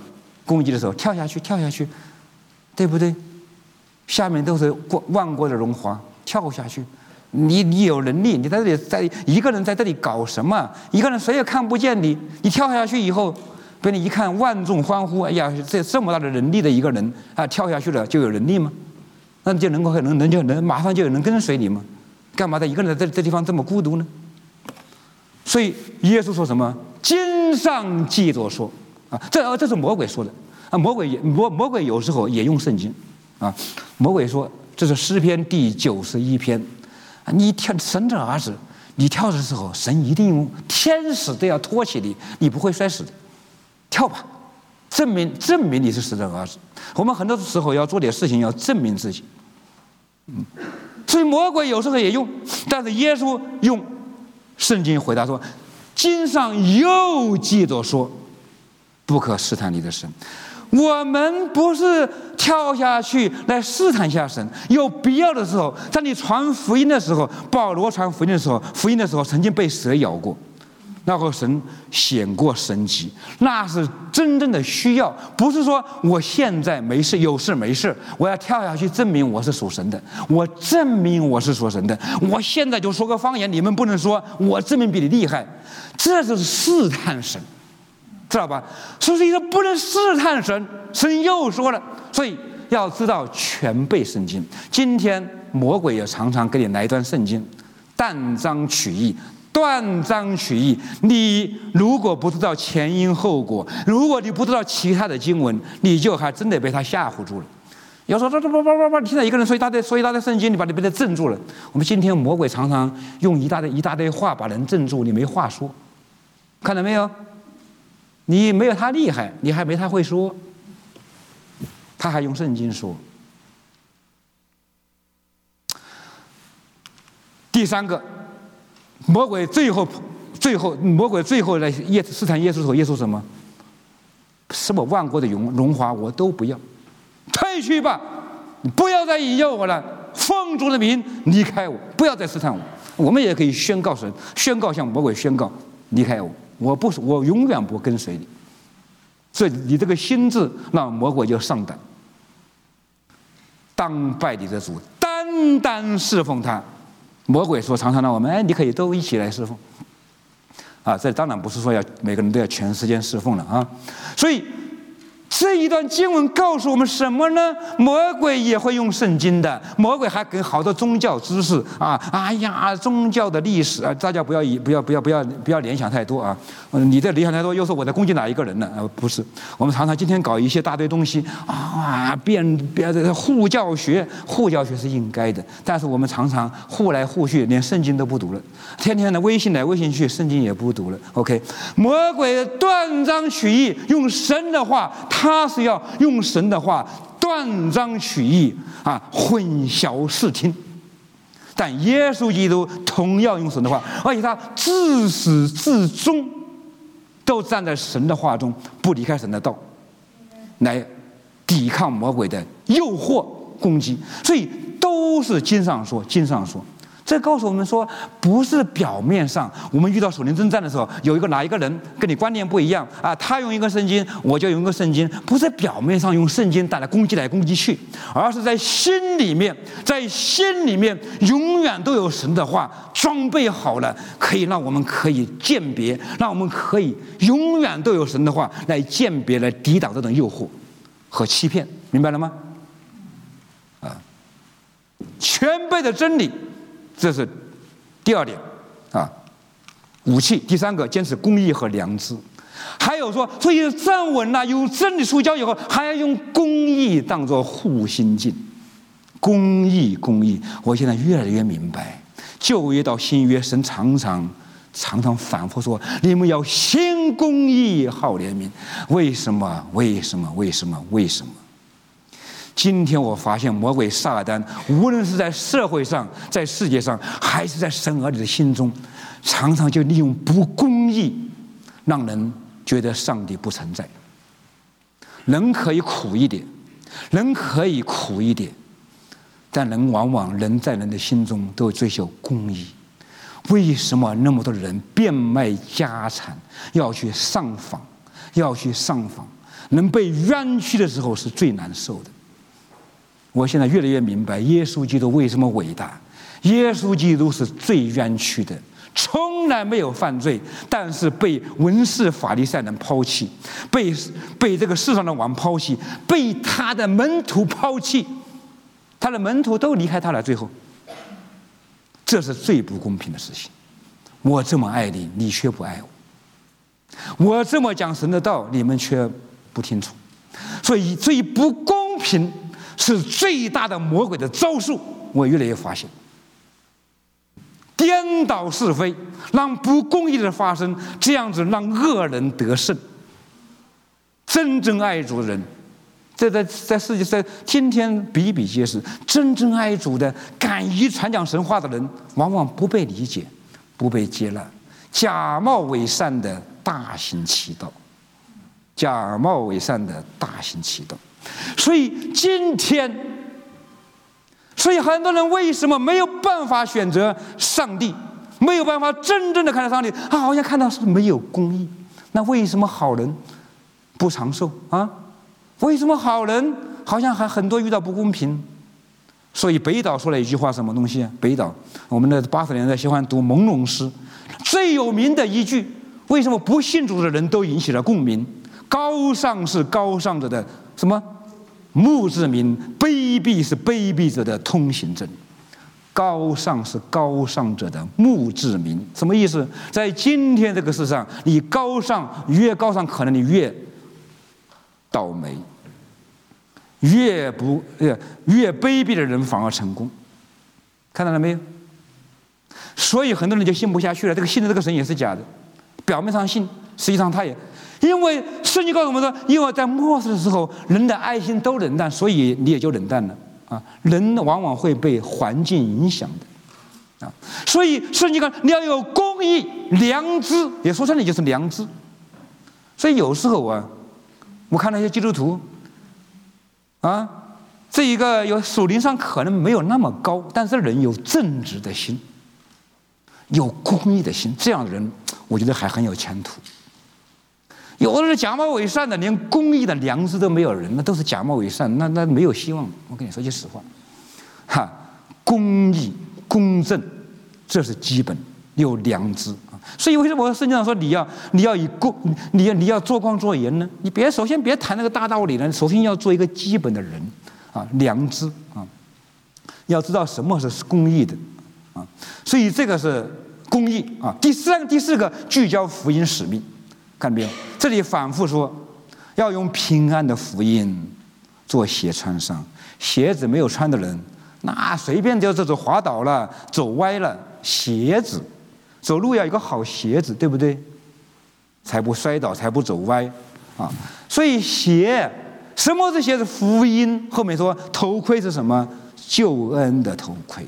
攻击的时候，跳下去，跳下去，对不对？下面都是万国的荣华，跳下去。你你有能力，你在这里在一个人在这里搞什么？一个人谁也看不见你，你跳下去以后，被你一看，万众欢呼。哎呀，这这么大的能力的一个人啊，跳下去了就有能力吗？那你就能够能能就能马上就有人跟随你吗？干嘛在一个人在这这地方这么孤独呢？所以耶稣说什么？经上记着说啊，这这是魔鬼说的啊，魔鬼也魔魔鬼有时候也用圣经啊，魔鬼说这是诗篇第九十一篇。你跳神的儿子，你跳的时候，神一定用天使都要托起你，你不会摔死的。跳吧，证明证明你是神的儿子。我们很多时候要做点事情，要证明自己。嗯，所以魔鬼有时候也用，但是耶稣用圣经回答说：“经上又记着说，不可试探你的神。”我们不是跳下去来试探一下神，有必要的时候，在你传福音的时候，保罗传福音的时候，福音的时候曾经被蛇咬过，然后神显过神迹，那是真正的需要，不是说我现在没事有事没事，我要跳下去证明我是属神的，我证明我是属神的，我现在就说个方言，你们不能说我证明比你厉害，这就是试探神。知道吧？所以说不能试探神，神又说了，所以要知道全背圣经。今天魔鬼也常常给你来一段圣经，断章取义，断章取义。你如果不知道前因后果，如果你不知道其他的经文，你就还真得被他吓唬住了。要说这这不不不不，你听到一个人说一大堆说一大堆圣经，你把你被他镇住了。我们今天魔鬼常常用一大堆一大堆话把人镇住，你没话说，看到没有？你没有他厉害，你还没他会说，他还用圣经说。第三个，魔鬼最后最后魔鬼最后来耶试探耶稣的时候，耶稣什么？什么万国的荣荣华我都不要，退去吧，你不要再引诱我了，奉主的名离开我，不要再试探我。我们也可以宣告神，宣告向魔鬼宣告离开我。我不是，我永远不跟随你。所以你这个心智让魔鬼就上当。当拜你的主，单单侍奉他。魔鬼说常常让我们，哎，你可以都一起来侍奉。啊，这当然不是说要每个人都要全时间侍奉了啊。所以这一段经文告诉我们什么呢？魔鬼也会用圣经的，魔鬼还跟好多宗教知识啊，哎呀，宗教的历史啊，大家不要不要不要不要不要联想太多啊！你这联想太多，又说我在攻击哪一个人呢？啊，不是，我们常常今天搞一些大堆东西啊，变变这护教学，护教学是应该的，但是我们常常护来护去，连圣经都不读了，天天的微信来微信去，圣经也不读了。OK， 魔鬼断章取义，用神的话。他是要用神的话断章取义啊，混淆视听。但耶稣基督同样用神的话，而且他自始至终都站在神的话中，不离开神的道，来抵抗魔鬼的诱惑攻击。所以都是经上说，经上说。这告诉我们说，不是表面上我们遇到属灵征战的时候，有一个哪一个人跟你观念不一样啊，他用一个圣经，我就用一个圣经，不是表面上用圣经带来攻击来攻击去，而是在心里面，在心里面永远都有神的话装备好了，可以让我们可以鉴别，让我们可以永远都有神的话来鉴别，来抵挡这种诱惑和欺骗，明白了吗？啊，全备的真理。这是第二点啊，武器。第三个，坚持公义和良知。还有说，所以站稳了，有真理出交以后，还要用公义当作护心镜。公义，公义，我现在越来越明白，旧约到新约，神常常常常反复说，你们要先公义好怜悯。为什么？为什么？为什么？为什么？今天我发现魔鬼撒旦，无论是在社会上，在世界上，还是在神儿女的心中，常常就利用不公义，让人觉得上帝不存在。人可以苦一点，人可以苦一点，但人往往人在人的心中都追求公义。为什么那么多人变卖家产，要去上访，要去上访？ 能被冤屈的时候是最难受的。我现在越来越明白耶稣基督为什么伟大。耶稣基督是最冤屈的，从来没有犯罪，但是被文士法利赛人抛弃，被被这个世上的王抛弃，被他的门徒抛弃，他的门徒都离开他了。最后，这是最不公平的事情。我这么爱你，你却不爱我；我这么讲神的道，你们却不听从。所以，最不公平是最大的魔鬼的招数。我越来越发现，颠倒是非，让不公义的发生，这样子让恶人得胜。真正爱主的人，这在在世界上天天比比皆是。真正爱主的、敢于传讲神话的人，往往不被理解，不被接纳，假冒伪善的大行其道，假冒伪善的大行其道。所以今天，所以很多人为什么没有办法选择上帝，没有办法真正的看到上帝？他好像看到是没有公义。那为什么好人不长寿啊？为什么好人好像还很多遇到不公平？所以北岛说了一句话，什么东西啊？北岛，我们的八十年代喜欢读朦胧诗，最有名的一句，为什么不信主的人都引起了共鸣？高尚是高尚者的什么墓志铭，卑鄙是卑鄙者的通行证。高尚是高尚者的墓志铭，什么意思？在今天这个世上，你高尚越高尚，可能你越倒霉。越不越卑鄙的人反而成功，看到了没有？所以很多人就信不下去了。这个信的这个神也是假的，表面上信，实际上他也，因为圣经告诉我们说，因为在末世的时候，人的爱心都冷淡，所以你也就冷淡了啊。人往往会被环境影响的啊，所以圣经讲你要有公义、良知，也说穿了就是良知。所以有时候啊，我看那些基督徒。啊，这一个有属灵上可能没有那么高，但是人有正直的心，有公义的心，这样的人，我觉得还很有前途。有的是假冒伪善的，连公义的良知都没有人，那都是假冒伪善，那那没有希望。我跟你说句实话，哈，公义、公正，这是基本，有良知。所以为什么圣经上说你要你要以公你要你要做光做盐呢？你别首先别谈那个大道理呢，首先要做一个基本的人啊，良知啊，要知道什么是公义的啊。所以这个是公义啊。第三第四个聚焦福音使命，看到没有？这里反复说要用平安的福音做鞋穿上，鞋子没有穿的人，那随便就这种滑倒了、走歪了，鞋子。走路要有一个好鞋子，对不对？才不摔倒，才不走歪啊！所以鞋，什么是鞋子？福音后面说头盔是什么？救恩的头盔。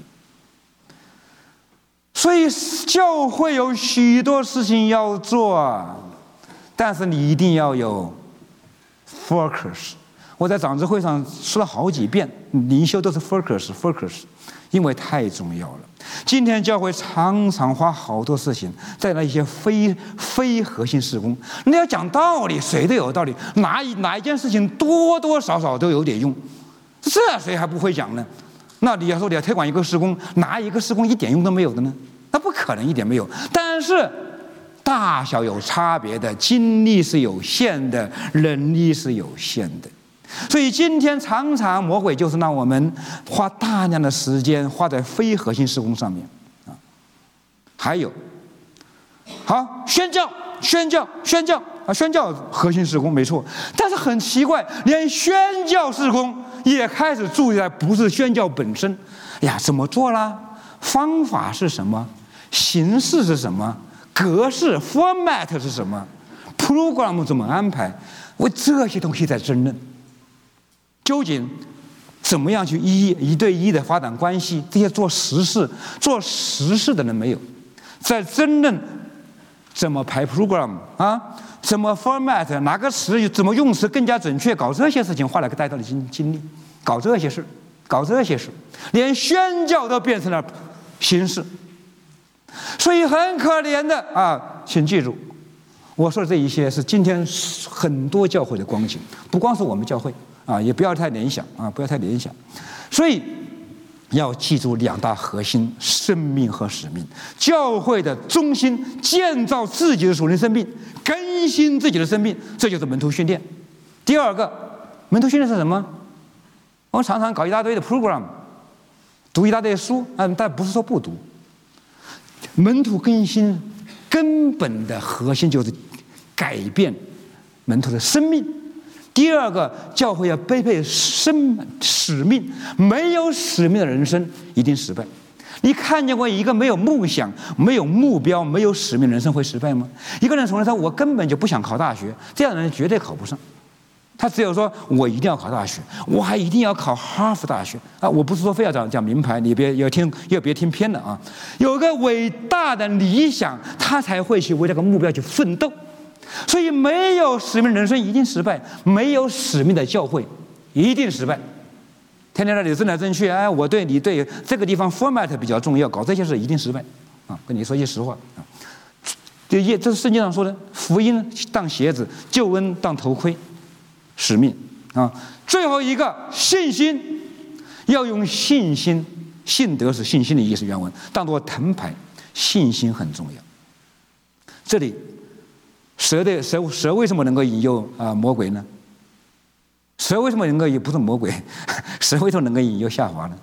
所以教会有许多事情要做，但是你一定要有 focus。我在长执会上说了好几遍，灵修都是 focus focus， 因为太重要了。今天教会常常花好多事情在那一些非非核心事工。你要讲道理，谁都有道理，哪一哪一件事情多多少少都有点用，这谁还不会讲呢？那你要说你要推广一个事工，哪一个事工一点用都没有的呢？那不可能一点没有。但是大小有差别的，精力是有限的，能力是有限的。所以今天常常魔鬼就是让我们花大量的时间花在非核心事工上面啊。还有，好宣教、宣教、宣教啊，宣教核心事工没错，但是很奇怪，连宣教事工也开始注意在不是宣教本身。哎呀，怎么做啦？方法是什么？形式是什么？格式 format 是什么 ？program 怎么安排？为这些东西在争论。究竟怎么样去一一对一的发展关系？这些做实事、做实事的人没有，在争论怎么排 program 啊，怎么 format， 哪个词怎么用词更加准确，搞这些事情花了个带到的精精力，搞这些事，搞这些事，连宣教都变成了形式，所以很可怜的啊！请记住， 我说的这一些是今天很多教会的光景，不光是我们教会啊，也不要太联想啊，不要太联想。所以要记住两大核心：生命和使命。教会的中心，建造自己的属灵生命，更新自己的生命，这就是门徒训练。第二个，门徒训练是什么？我们常常搞一大堆的 program， 读一大堆书，嗯，但不是说不读。门徒更新根本的核心就是改变门徒的生命。第二个，教会要背背生使命，没有使命的人生一定失败。你看见过一个没有梦想、没有目标、没有使命的人生会失败吗？一个人从来说我根本就不想考大学，这样的人绝对考不上。他只有说我一定要考大学，我还一定要考哈佛大学啊！我不是说非要讲讲名牌，你别要听，要别听偏了啊！有个伟大的理想，他才会去为这个目标去奋斗。所以没有使命人生一定失败，没有使命的教会一定失败。天天在那里争来争去，哎，我对你对这个地方 format 比较重要，搞这些事一定失败啊！跟你说句实话啊，这这这是圣经上说的，福音当鞋子，救恩当头盔。使命啊，最后一个信心，要用信心，信德是信心的意思，原文当作藤牌，信心很重要。这里蛇的蛇蛇为什么能够引诱啊、呃、魔鬼呢？蛇为什么能够也不是魔鬼？蛇为什么能够引诱夏娃呢？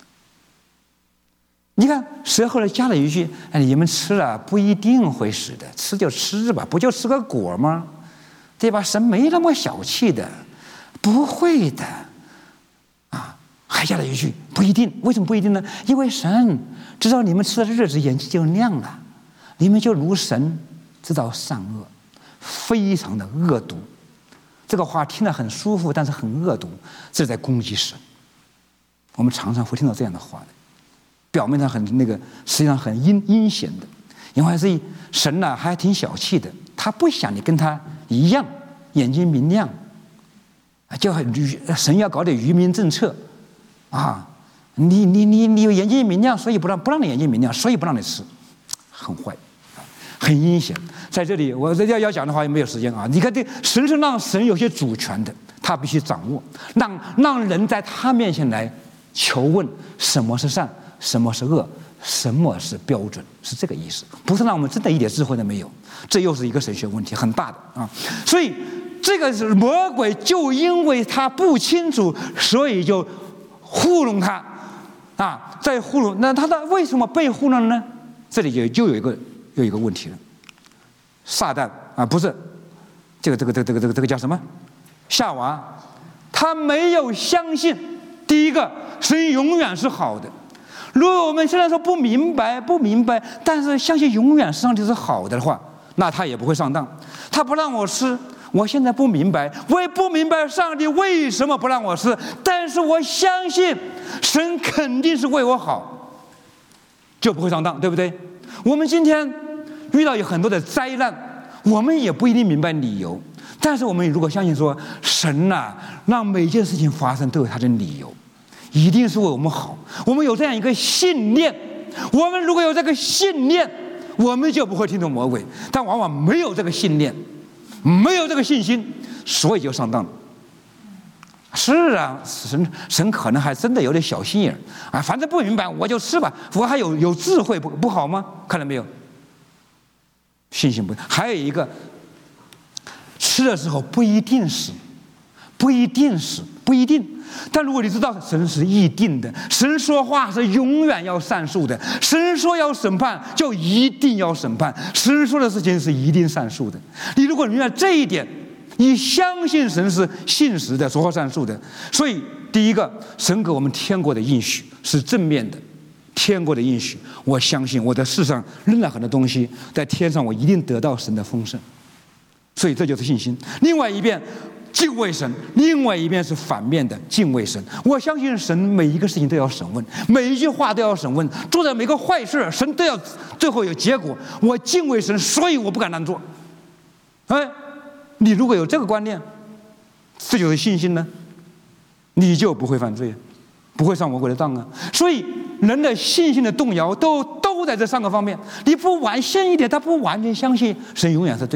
你看蛇后来加了一句：“哎，你们吃了不一定会死的，吃就吃吧，不就吃个果吗？”对吧？神没那么小气的，不会的，啊，还加了一句不一定。为什么不一定呢？因为神知道你们吃的日子，眼睛就亮了，你们就如神知道善恶，非常的恶毒。这个话听得很舒服，但是很恶毒，这是在攻击神。我们常常会听到这样的话的，表面上很那个，实际上很阴阴险的。因为是神呢、啊，还挺小气的，他不想你跟他一样眼睛明亮，就神要搞点愚民政策啊！你你你你有眼睛明亮，所以不让不让你眼睛明亮，所以不让你吃，很坏，很阴险。在这里我要要讲的话也没有时间啊！你看这神是让神有些主权的，他必须掌握，让让人在他面前来求问什么是善，什么是恶。什么是标准？是这个意思，不是让我们真的一点智慧都没有。这又是一个神学问题，很大的啊。所以这个是魔鬼，就因为他不清楚，所以就糊弄他啊，在糊弄。那他的为什么被糊弄呢？这里就就有一个有一个问题了。撒旦啊，不是这个这个这个这个这个这个叫什么？夏娃，他没有相信。第一个，神永远是好的。如果我们现在说不明白不明白，但是相信永远上帝是好的的话，那他也不会上当。他不让我吃，我现在不明白，我也不明白上帝为什么不让我吃，但是我相信神肯定是为我好，就不会上当，对不对？我们今天遇到有很多的灾难，我们也不一定明白理由，但是我们如果相信说神啊，让每件事情发生都有他的理由，一定是为我们好。我们有这样一个信念，我们如果有这个信念，我们就不会听从魔鬼。但往往没有这个信念，没有这个信心，所以就上当了。是啊，神神可能还真的有点小心眼啊，反正不明白我就吃吧，我还有有智慧不不好吗？看到没有？信心不，还有一个，吃的时候不一定是，不一定是，不一定。但如果你知道神是议定的，神说话是永远要善恕的，神说要审判就一定要审判，神说的事情是一定善恕的。你如果明白这一点，你相信神是信实的，说话善恕的。所以第一个，神给我们天国的应许是正面的，天国的应许，我相信我在世上扔了很多东西，在天上我一定得到神的丰盛，所以这就是信心。另外一边敬畏神，另外一边是反面的敬畏神。我相信神每一个事情都要审问，每一句话都要审问，做的每个坏事神都要最后有结果。我敬畏神，所以我不敢乱做。哎，你如果有这个观念，这就是信心呢，你就不会犯罪，不会上魔鬼的当啊。所以人的信心的动摇都都在这三个方面。你不完现一点，他不完全相信神永远是对的，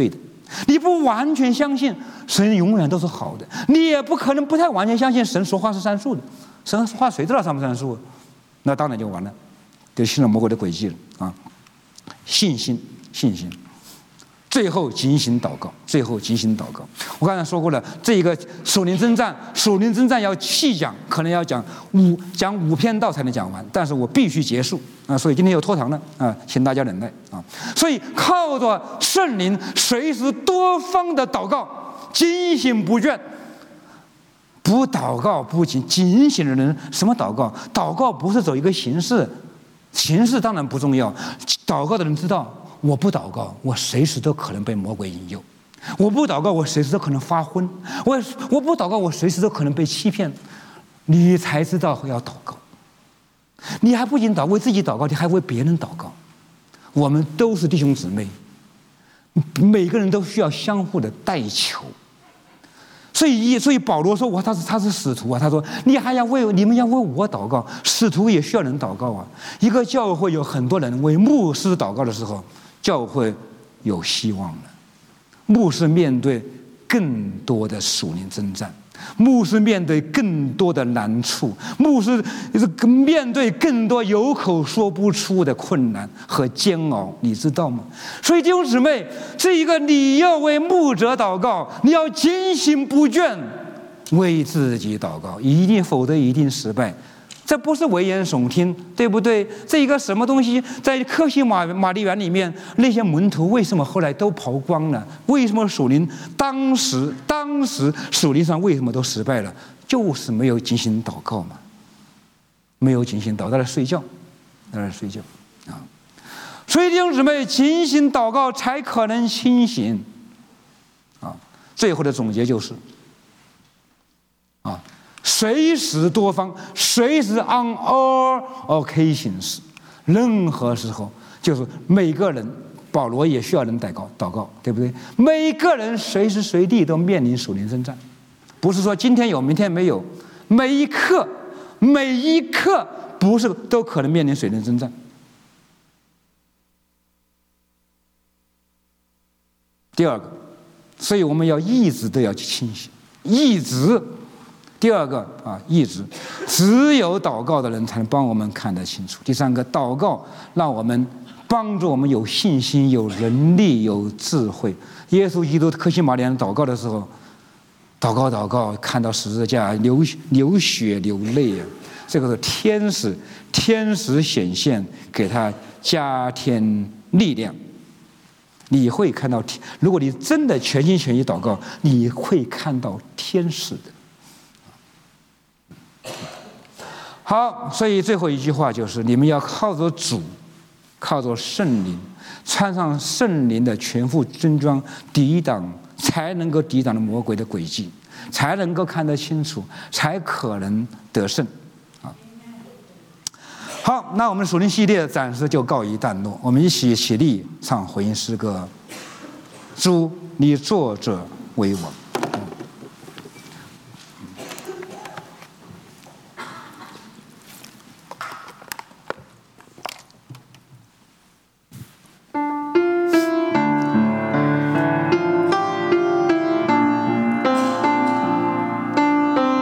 你不完全相信神永远都是好的，你也不可能不太完全相信神说话是算数的。神说话谁知道算不算数？那当然就完了，就信了魔鬼的诡计了啊！信心，信心。最后警醒祷告，最后警醒祷告。我刚才说过了，这一个属灵征战，属灵征战要细讲，可能要讲五讲五篇道才能讲完，但是我必须结束啊，所以今天又拖堂了啊，请大家忍耐啊。所以靠着圣灵，随时多方的祷告，警醒不倦。不祷告不警警醒的人，什么祷告？祷告不是走一个形式，形式当然不重要，祷告的人知道。我不祷告，我随时都可能被魔鬼引诱；我不祷告，我随时都可能发昏；我我不祷告，我随时都可能被欺骗。你才知道要祷告，你还不仅祷为自己祷告，你还为别人祷告。我们都是弟兄姊妹，每个人都需要相互的代求。所以，所以保罗说：“我他是他是使徒啊。”他说：“你还要为你们要为我祷告，使徒也需要人祷告啊。一个教会有很多人为牧师祷告的时候，教会有希望了。牧师面对更多的属灵征战，牧师面对更多的难处，牧师面对更多有口说不出的困难和煎熬，你知道吗？所以弟兄姊妹，这一个你要为牧者祷告，你要警醒不倦，为自己祷告，一定否则一定失败。这不是危言耸听，对不对？这一个什么东西，在科西玛玛丽园里面，那些门徒为什么后来都跑光了？为什么属灵当时当时属灵上为什么都失败了？就是没有进行祷告嘛，没有进行祷告，在那睡觉，在那睡觉啊！所以弟兄姊妹，进行祷告才可能清醒啊！最后的总结就是啊。随时多方，随时 on all occasions， 任何时候，就是每个人，保罗也需要人祷告，祷告，对不对？每个人随时随地都面临属灵征战，不是说今天有，明天没有，每一刻，每一刻不是都可能面临属灵征战。第二个，所以我们要一直都要去清醒，一直。第二个啊，一直只有祷告的人才能帮我们看得清楚。第三个，祷告让我们帮助我们有信心、有能力、有智慧。耶稣基督科西玛丽园祷告的时候，祷告祷告，看到十字架流流血流泪啊！这个是天使天使显现给他加添力量。你会看到，如果你真的全心全意祷告，你会看到天使的。好，所以最后一句话就是：你们要靠着主，靠着圣灵，穿上圣灵的全副军装，抵挡，才能够抵挡了魔鬼的诡计，才能够看得清楚，才可能得胜。啊，好，那我们属灵系列暂时就告一段落，我们一起起立唱回应诗歌：主，你作者为王。